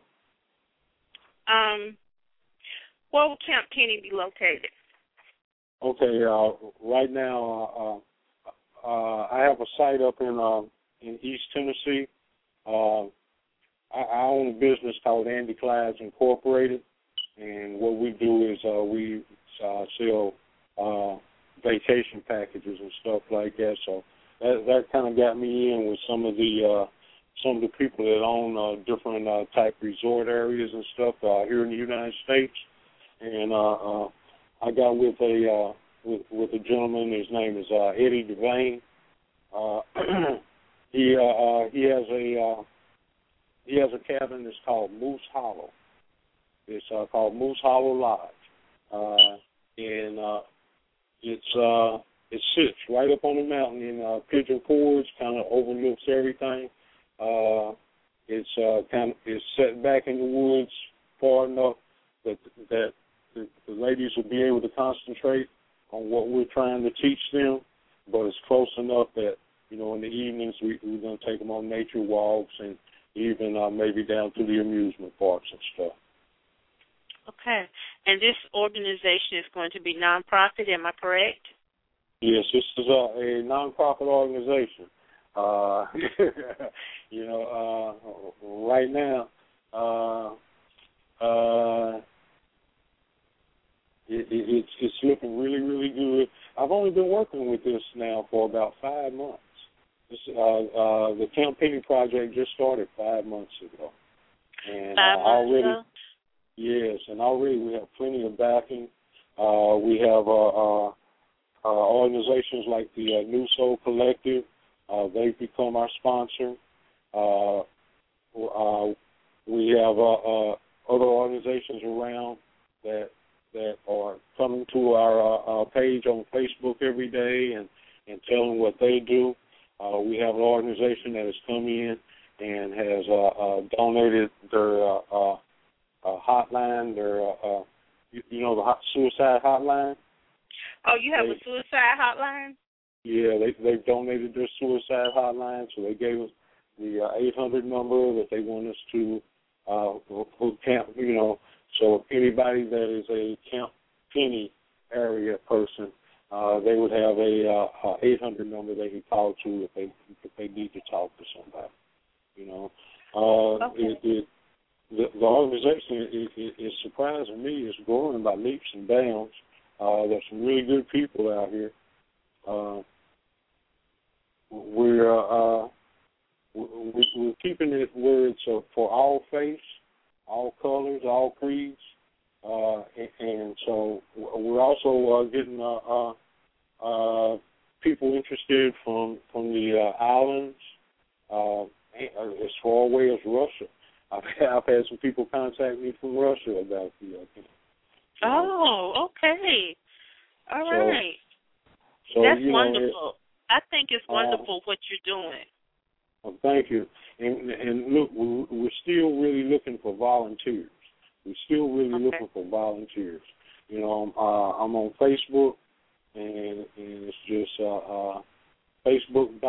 Um, where will Camp Kenny be located? Okay, uh, right now uh, uh, I have a site up in uh, in East Tennessee. Uh, I, I own a business called Andy Clyde's Incorporated. And what we do is uh, we uh, sell uh, vacation packages and stuff like that. So that that kind of got me in with some of the uh, some of the people that own uh, different uh, type resort areas and stuff uh, here in the United States. And uh, uh, I got with a uh, with, with a gentleman. His name is uh, Eddie Devane. Uh, he uh, uh, he has a uh, he has a cabin that's called Moose Hollow. It's uh, called Moose Hollow Lodge, uh, and uh, it's uh, it sits right up on the mountain in uh, Pigeon Forge, kind of overlooks everything. Uh, it's uh, kind of it's set back in the woods far enough that that the, the ladies will be able to concentrate on what we're trying to teach them, but it's close enough that you know in the evenings we, we're going to take them on nature walks and even uh, maybe down to the amusement parks and stuff. Okay. And this organization is going to be nonprofit, am I correct? Yes, this is a, a nonprofit organization. Uh, you know, uh, right now, uh, uh, it, it, it's, it's looking really, really good. I've only been working with this now for about five months. This, uh, uh, the Camp Penny project just started five months ago. And five uh, months already. ago? Yes, and already we have plenty of backing. Uh, we have uh, uh, uh, organizations like the uh, New Soul Collective. Uh, they've become our sponsor. Uh, uh, we have uh, uh, other organizations around that that are coming to our, uh, our page on Facebook every day and, and telling what they do. Uh, we have an organization that has come in and has uh, uh, donated their uh, uh, Uh, hotline, their, uh, uh, you, you know, the hot, suicide hotline. Oh, you have they, a suicide hotline? Yeah, they, they've donated their suicide hotline, so they gave us the uh, eight hundred number that they want us to, uh, for camp, you know, so if anybody that is a Camp Penny area person, uh, they would have a uh, uh, eight hundred number they can call to if they if they need to talk to somebody, you know. Uh, okay. it, it, The, the organization is, is, is surprising me. It's growing by leaps and bounds. Uh, there's some really good people out here. Uh, we're uh, we, we're keeping it where it's uh, for all faiths, all colors, all creeds, uh, and, and so we're also uh, getting uh, uh, uh, people interested from from the uh, islands uh, as far away as Russia. I've, I've had some people contact me from Russia about the uh, camp. Oh, okay. All so, right. So, That's you know, wonderful. it, I think it's wonderful uh, what you're doing. Well, thank you. And, and look, we're still really looking for volunteers. We're still really okay. looking for volunteers. You know, uh, I'm on Facebook, and, and it's just uh, uh,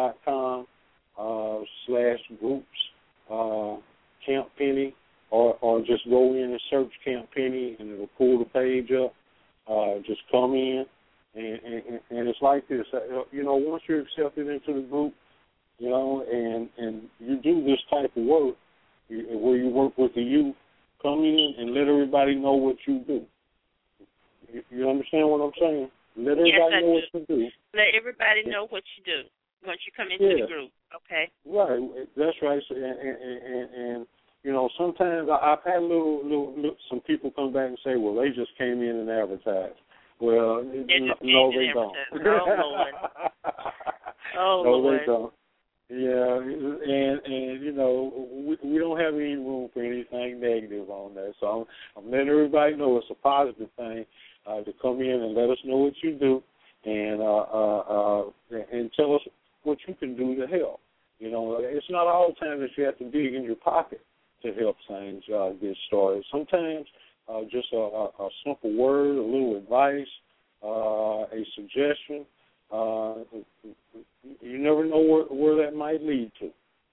facebook.com uh, slash groups. Uh, Camp Penny, or, or or just go in and search Camp Penny, and it'll pull the page up. Uh, just come in, and, and, and it's like this. Uh, you know, once you're accepted into the group, you know, and, and you do this type of work, you, where you work with the youth, come in and let everybody know what you do. You, you understand what I'm saying? Let everybody yes, know what you do. Let everybody know what you do once you come into yeah. the group. Okay. Right. That's right. So, and, and, and, and you know, sometimes I, I've had little, little, little some people come back and say, "Well, they just came in and advertised." Well, n- no, they don't. Oh Lord. Oh no, Lord. they don't. Yeah, and and you know, we, we don't have any room for anything negative on that. So I'm, I'm letting everybody know it's a positive thing uh, to come in and let us know what you do, and uh, uh, uh, and tell us what you can do to help. You know, it's not all the time that you have to dig in your pocket to help things uh, get started. Sometimes uh, just a, a, a simple word, a little advice, uh, a suggestion. Uh, you never know where, where that might lead to.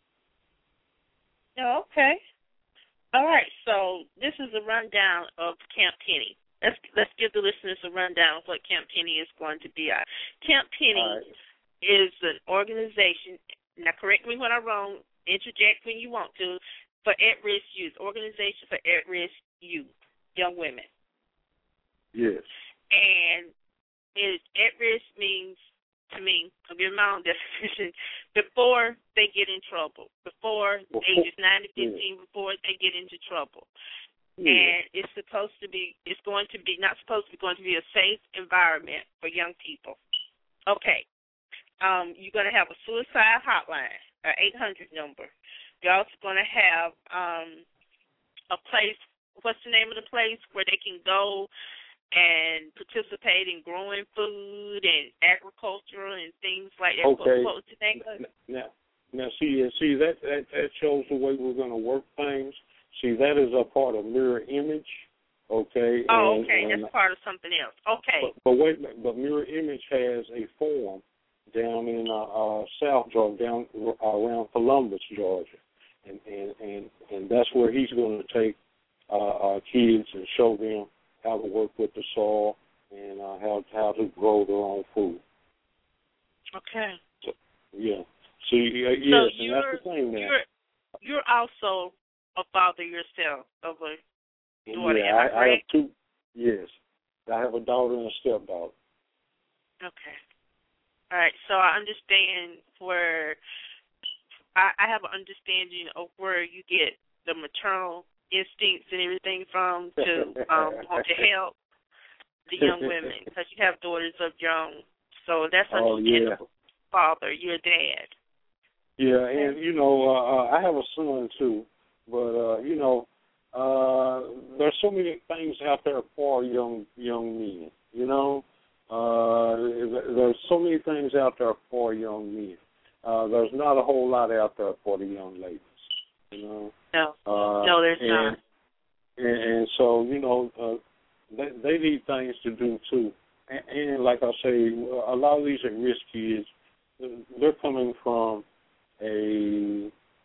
Oh, okay. All right. So this is a rundown of Camp Penny. Let's let's give the listeners a rundown of what Camp Penny is going to be. Uh, Camp Penny right. is an organization. Now, correct me when I'm wrong. Interject when you want to. For at-risk youth, organization for at-risk youth, young women. Yes. And it, at-risk means, to me, I'll give my own definition, before they get in trouble, before, before ages nine to fifteen, yeah. before they get into trouble. Yeah. And it's supposed to be, it's going to be, not supposed to be, going to be a safe environment for young people. Okay. Um, you're going to have a suicide hotline, an eight hundred number. You're also going to have um, a place, what's the name of the place, where they can go and participate in growing food and agriculture and things like that. Okay. What was the name of it? Now, now see, see that, that, that shows the way we're going to work things. See, that is a part of Mirror Image, okay? Oh, and, okay. and, That's part of something else. Okay. But, but wait a minute. But Mirror Image has a forum down in uh, uh, South Georgia, down uh, around Columbus, Georgia. And, and, and, and that's where he's going to take uh, our kids and show them how to work with the soil and uh, how how to grow their own food. Okay. So, yeah. See, uh, yes, so and that's the thing now. You're, you're also a father yourself of a daughter, yeah, am I I, correct? I have two. Yes. I have a daughter and a stepdaughter. Okay. All right. So I understand where I, I have an understanding of where you get the maternal instincts and everything from to um, want to help the young women, because you have daughters of your own. So that's understandable. Oh, yeah. Father, you're a dad. Yeah, and, you know, uh, I have a son, too. But, uh, you know, uh, there's so many things out there for young young men, you know. Uh, there's so many things out there for young men. Uh, there's not a whole lot out there for the young ladies, you know. No, uh, no, there's and, not. And, and so, you know, uh, they, they need things to do, too. And, and like I say, a lot of these at-risk kids, they're coming from a,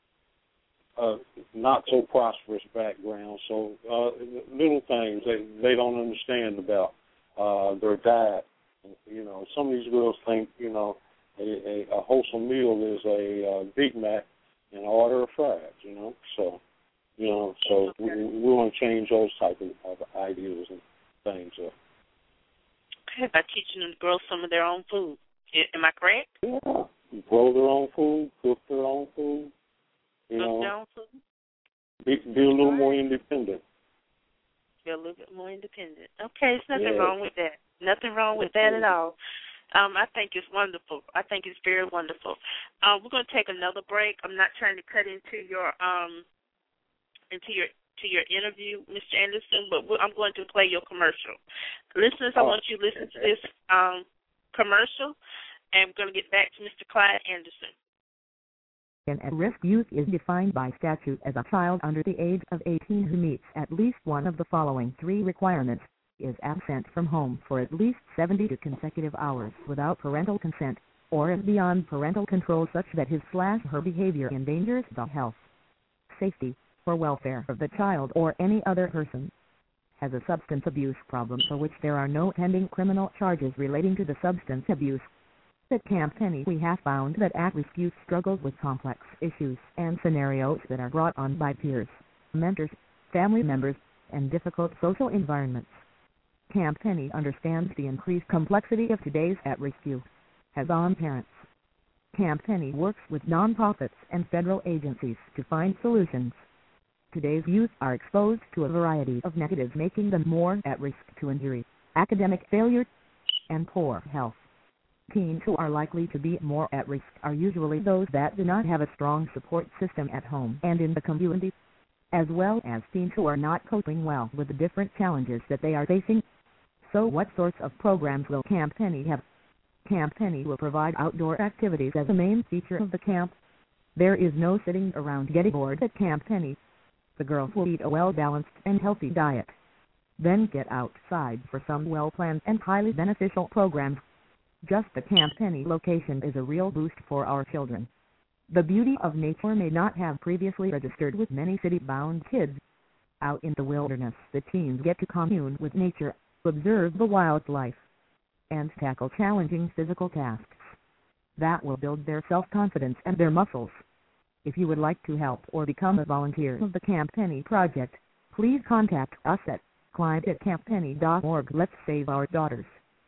a not-so-prosperous background. So uh, little things they, they don't understand about uh, their diet. You know, some of these girls think, you know, a, a, a wholesome meal is a uh, Big Mac and an order of fries, you know. So, you know, so okay. we, we want to change those type of, of ideas and things up. Okay, by teaching them to grow some of their own food. Am I correct? Yeah. Grow their own food, cook their own food. You cook know, their own food? Be, be a little more independent. Be a little bit more independent. Okay, there's nothing yeah. wrong with that. Nothing wrong with that at all. Um, I think it's wonderful. I think it's very wonderful. Um, we're going to take another break. I'm not trying to cut into your um into your to your interview, Mister Anderson, but I'm going to play your commercial. Listeners, I oh. want you to listen to this um, commercial, and we're going to get back to Mister Clyde Anderson. An at-risk youth is defined by statute as a child under the age of eighteen who meets at least one of the following three requirements: is absent from home for at least seventy-two consecutive hours without parental consent, or is beyond parental control such that his slash her behavior endangers the health, safety, for welfare of the child or any other person. Has a substance abuse problem for which there are no pending criminal charges relating to the substance abuse. At Camp Penny we have found that at-risk youth struggles with complex issues and scenarios that are brought on by peers, mentors, family members, and difficult social environments. Camp Penny understands the increased complexity of today's at-risk youth, has on parents. Camp Penny works with nonprofits and federal agencies to find solutions. Today's youth are exposed to a variety of negatives, making them more at risk to injury, academic failure, and poor health. Teens who are likely to be more at risk are usually those that do not have a strong support system at home and in the community, as well as teens who are not coping well with the different challenges that they are facing. So what sorts of programs will Camp Penny have? Camp Penny will provide outdoor activities as a main feature of the camp. There is no sitting around getting bored at Camp Penny. The girls will eat a well-balanced and healthy diet, then get outside for some well-planned and highly beneficial programs. Just the Camp Penny location is a real boost for our children. The beauty of nature may not have previously registered with many city-bound kids. Out in the wilderness, the teens get to commune with nature, observe the wildlife, and tackle challenging physical tasks. That will build their self-confidence and their muscles. If you would like to help or become a volunteer of the Camp Penny Project, please contact us at client at camp penny dot org. Let's save our daughters.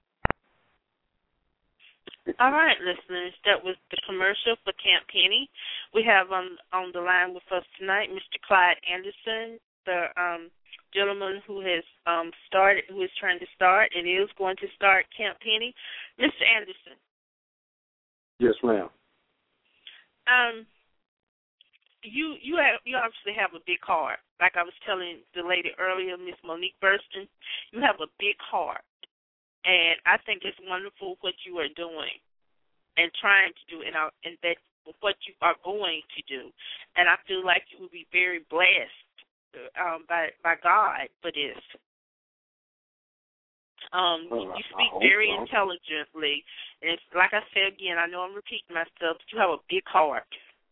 All right, listeners, that was the commercial for Camp Penny. We have on on the line with us tonight Mister Clyde Anderson, the um, gentleman who has um, started, who is trying to start and is going to start Camp Penny. Mister Anderson. Yes, ma'am. Um, you you have you obviously have a big heart. Like I was telling the lady earlier, Miss Monique Burston, you have a big heart. And I think it's wonderful what you are doing and trying to do, and, uh, and that what you are going to do. And I feel like you will be very blessed um, by by God for this. Um, well, you speak very so. intelligently, and it's, like I said again, I know I'm repeating myself, but you have a big heart.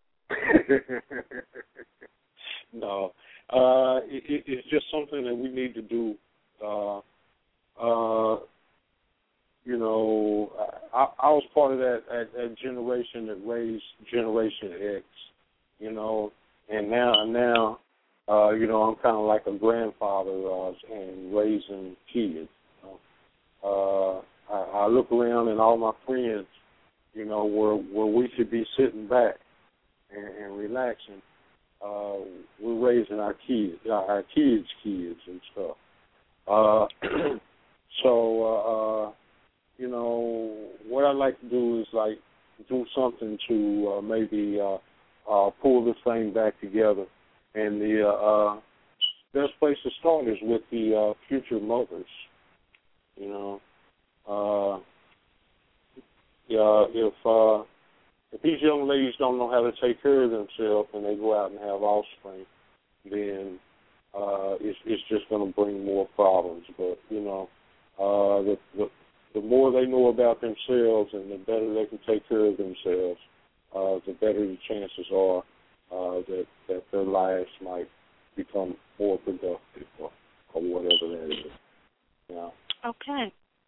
No, uh, it, it's just something that we need to do. Uh, uh, You know, I, I was part of that, that, that generation that raised Generation X, you know, and now, now, uh, you know, I'm kind of like a grandfather uh, and raising kids. You know? uh, I, I look around and all my friends, you know, where where we should be sitting back and, and relaxing, uh, we're raising our kids, our kids' kids and stuff. Uh, so. Uh, You know, what I like to do is like do something to uh, maybe uh, uh, pull this thing back together. And the uh, uh, best place to start is with the uh, future mothers. You know, uh, yeah, if uh, if these young ladies don't know how to take care of themselves and they go out and have offspring, then uh, it's it's just going to bring more problems. But you know, uh, the, the The more they know about themselves and the better they can take care of themselves, uh, the better the chances are uh, that, that their lives might become more productive or, or whatever that is. Yeah. Okay.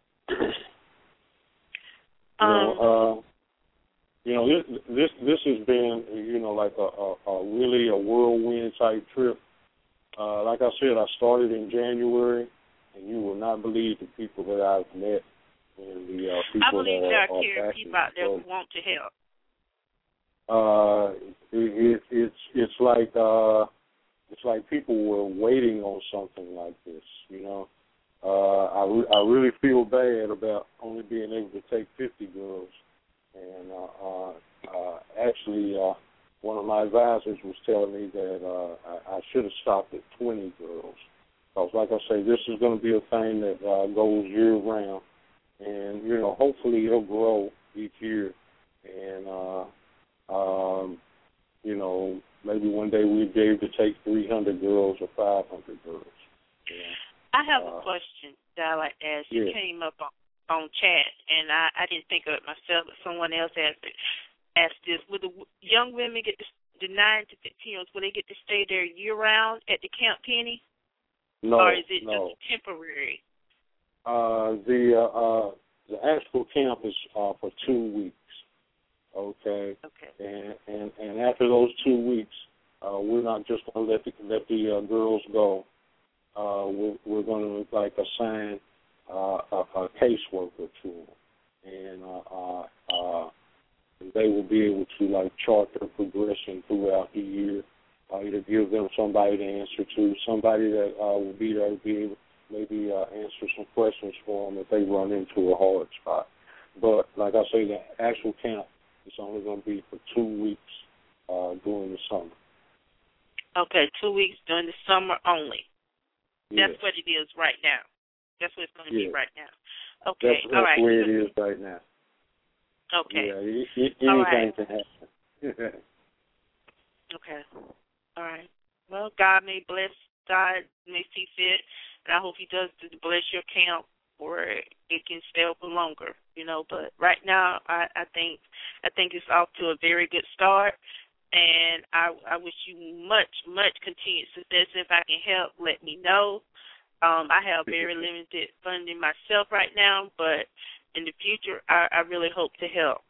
you know, uh, you know this, this this has been, you know, like a, a, a really a whirlwind type trip. Uh, like I said, I started in January, and you will not believe the people that I've met. And the, uh, people I believe that there are, are care people out there who want to help. Uh, it, it, it's it's like uh, it's like people were waiting on something like this. You know, uh, I re- I really feel bad about only being able to take fifty girls, and uh, uh, uh, actually, uh, one of my advisors was telling me that uh, I, I should have stopped at twenty girls. Because, like I say, this is going to be a thing that uh, goes year round. And, you know, hopefully it'll grow each year. And, uh, um, you know, maybe one day we'll be able to take three hundred girls or five hundred girls. Yeah. I have uh, a question that I like to ask. Yeah. You came up on, on chat, and I, I didn't think of it myself, but someone else asked it. Asked this: would the young women get to, the nine to fifteen-year-olds, will they get to stay there year-round at the Camp Penny? No, or is it no. just temporary? Uh, the uh, uh, the actual camp is uh, for two weeks. Okay. Okay. And and, and after those two weeks, uh, we're not just going to let the let the uh, girls go. Uh, we're we're going to like assign uh, a, a caseworker to them, and uh, uh, uh, they will be able to like chart their progression throughout the year. Uh, either give them somebody to answer to, somebody that uh, will be there to be able maybe uh, answer some questions for them if they run into a hard spot. But like I say, the actual camp is only going to be for two weeks uh, during the summer. Okay, two weeks during the summer only. Yes. That's what it is right now. That's what it's going to yes. be right now. Okay, that's, that's all right. where it is right now. Okay. Yeah, it, it, anything all right. can happen. Okay. All right. Well, God may bless, God may see fit, and I hope He does to bless your camp where it can stay open longer, you know. But right now, I, I think I think it's off to a very good start, and I, I wish you much, much continued success. If I can help, let me know. Um, I have very limited funding myself right now, but in the future, I, I really hope to help.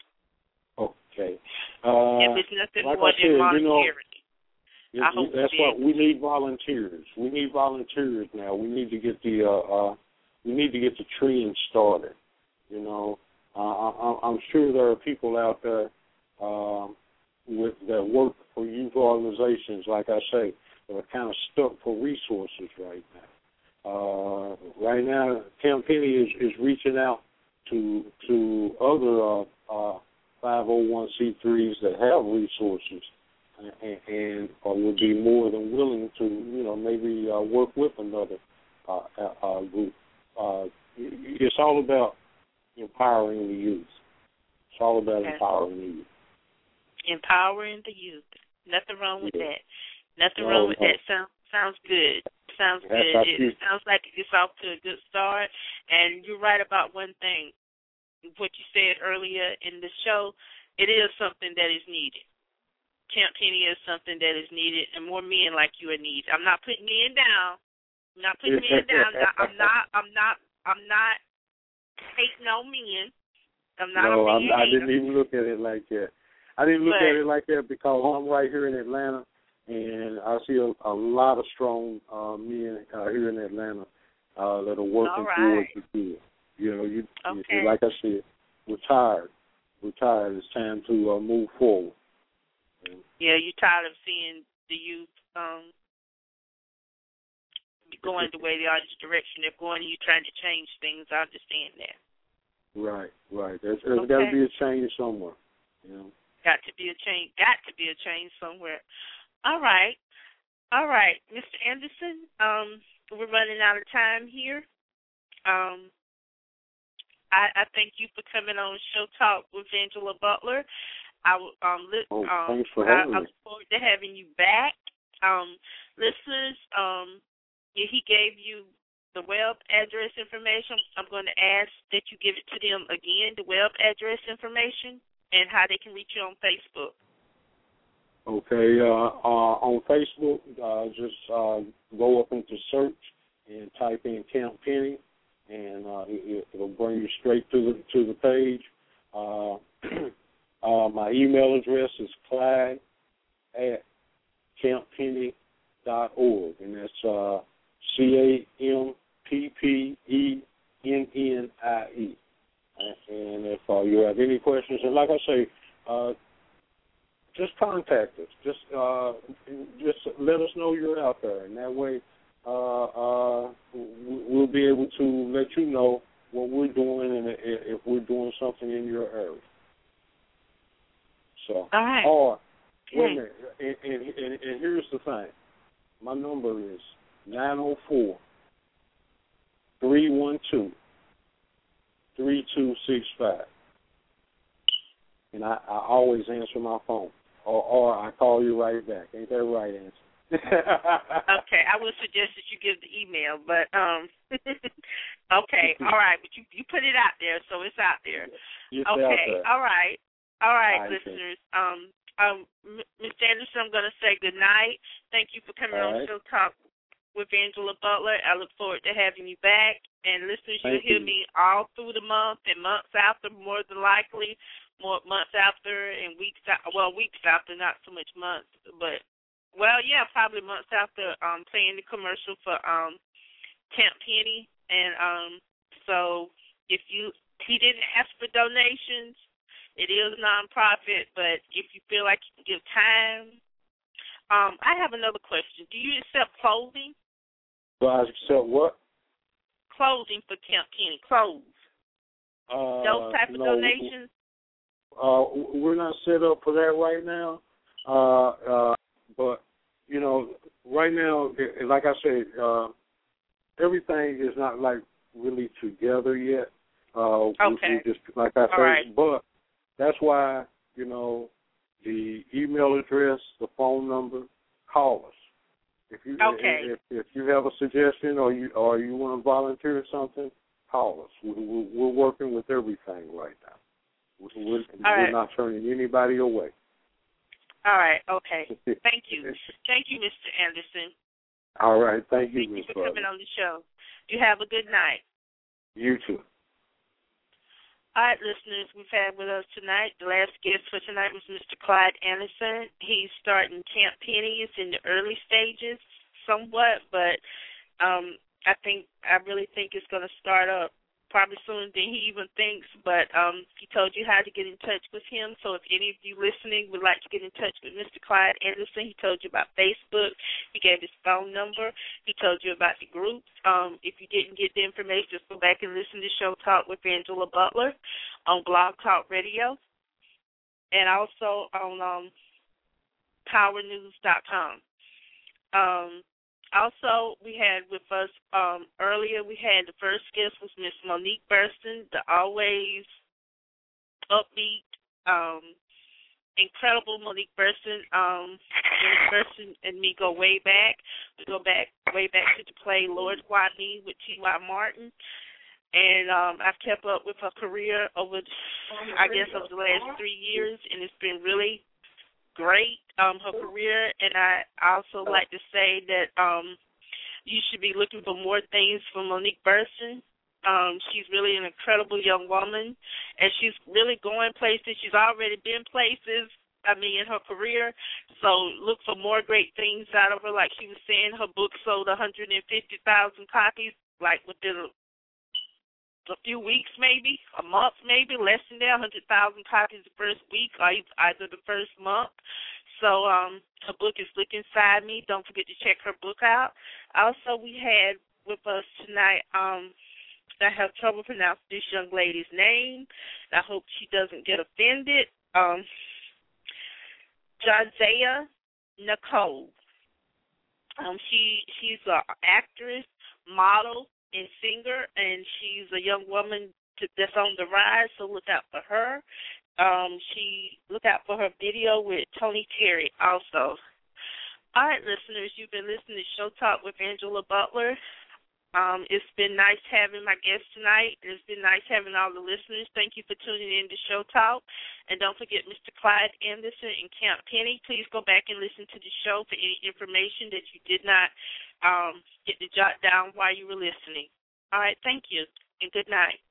Okay. Uh, if it's nothing like more I said, than monetary. You know, I hope that's what we need. Volunteers. We need volunteers now. We need to get the uh, uh, we need to get the training started. You know, uh, I, I'm sure there are people out there um, with that work for youth organizations, like I say, that are kind of stuck for resources right now. Uh, right now, Camp Penny is, is reaching out to to other uh, uh, five oh one c threes that have resources. And, and uh, would be more than willing to, you know, maybe uh, work with another uh, uh, group. Uh, it's all about empowering the youth. It's all about okay. empowering the youth. Empowering the youth. Nothing wrong with yeah. that. Nothing no, wrong with no. that. Sound, sounds good. Sounds That's good. It you. sounds like it's off to a good start. And you're right about one thing. What you said earlier in the show, it is something that is needed. Camp Penny is something that is needed, and more men like you are needed. I'm not putting men down. I'm not putting men down. I'm not. I'm not. I'm not hating on men. I'm not. No, a I'm, man I hater. didn't even look at it like that. I didn't look but, at it like that because I'm right here in Atlanta, and I see a, a lot of strong uh, men uh, here in Atlanta uh, that are working right. towards the good. You know, you, okay. you like I said, we're tired. We're tired. It's time to uh, move forward. Yeah, you're tired of seeing the youth um, going the way they are, this direction they're going, and you're trying to change things. I understand that. Right, right. There's, there's okay. got to be a change somewhere. You know? Got to be a change. Got to be a change somewhere. All right, all right, Mister Anderson. Um, we're running out of time here. Um, I, I thank you for coming on Show Talk with Angela Butler. I um, li- oh, um thanks for I, having I me. look forward to having you back. Um, listeners, um, he gave you the web address information. I'm going to ask that you give it to them again, the web address information, and how they can reach you on Facebook. Okay, uh, uh, on Facebook, uh, just uh, go up into search and type in Camp Penny, and uh, it, it'll bring you straight to the to the page. Uh, Uh, my email address is Clyde at camp penny dot org, and that's uh, C A M P P E N N I E. And if uh, you have any questions, and like I say, uh, just contact us. Just uh, just let us know you're out there, and that way uh, uh, we'll be able to let you know what we're doing and if we're doing something in your area. So, all right. Or, okay. wait a minute, and, and, and, and here's the thing. My number is nine oh four, three one two, three two six five. And I, I always answer my phone, or, or I call you right back. Ain't that right, Answer? Okay, I would suggest that you give the email, but, um, okay, all right, but you, you put it out there, so it's out there. It's okay, out there. all right. All right, I listeners. Um, um, Miz Anderson, I'm going to say good night. Thank you for coming All on right. Show Talk with Angela Butler. I look forward to having you back. And listeners, Thank you'll hear you. me all through the month and months after, more than likely, more months after and weeks after, well, weeks after, not so much months, but, well, yeah, probably months after um, playing the commercial for um, Camp Penny. And um, so if you, he didn't ask for donations. It is nonprofit, but if you feel like you can give time, um, I have another question. Do you accept clothing? Do I accept what? Clothing for Camp Penny, clothes. Uh, Those type of no, donations? Uh, we're not set up for that right now. Uh, uh, but, you know, right now, like I said, uh, everything is not, like, really together yet. Uh, okay. We, we just, like I said, right. but that's why, you know, the email address, the phone number, call us. If you okay. if, if you have a suggestion or you or you want to volunteer or something, call us. We, we, we're working with everything right now. We're, we're right. not turning anybody away. All right. Okay. Thank you. Thank you, Mister Anderson. All right. Thank you, Thank Miz you for Butler. coming on the show. You have a good night. You too. All right, listeners, we've had with us tonight, the last guest for tonight was Mister Clyde Anderson. He's starting Camp Penny. It's in the early stages somewhat, but um, I think I really think it's going to start up probably sooner than he even thinks, but um, he told you how to get in touch with him. So if any of you listening would like to get in touch with Mister Clyde Anderson, he told you about Facebook. He gave his phone number. He told you about the groups. Um, if you didn't get the information, just go back and listen to Show Talk with Angela Butler on Blog Talk Radio and also on um, power news dot com. Um, Also, we had with us um, earlier, we had the first guest was Miss Monique Burston, the always upbeat, um, incredible Monique Burston. Um, Monique Burston and me go way back. We go back way back to the play Lord Why Me with T Y Martin. And um, I've kept up with her career over, I guess, over the last three years, and it's been really great, um, her career, and I also like to say that um, you should be looking for more things from Monique Burston. Um, she's really an incredible young woman, and she's really going places. She's already been places, I mean, in her career, so look for more great things out of her. Like she was saying, her book sold one hundred fifty thousand copies, like within a a few weeks, maybe a month, maybe less than that. one hundred thousand copies the first week, or either the first month. So um, her book is Look Inside Me. Don't forget to check her book out. Also, we had with us tonight. Um, I have trouble pronouncing this young lady's name. I hope she doesn't get offended. Um, Jazea Nicole. Um, she she's an actress, model, and singer, and she's a young woman to, that's on the rise, so look out for her. Um, she look out for her video with Tony Terry also. All right, listeners, you've been listening to Show Talk with Angela Butler. Um, it's been nice having my guest tonight. It's been nice having all the listeners. Thank you for tuning in to Show Talk. And don't forget Mister Clyde Anderson and Camp Penny. Please go back and listen to the show for any information that you did not um, get to jot down while you were listening. All right, thank you, and good night.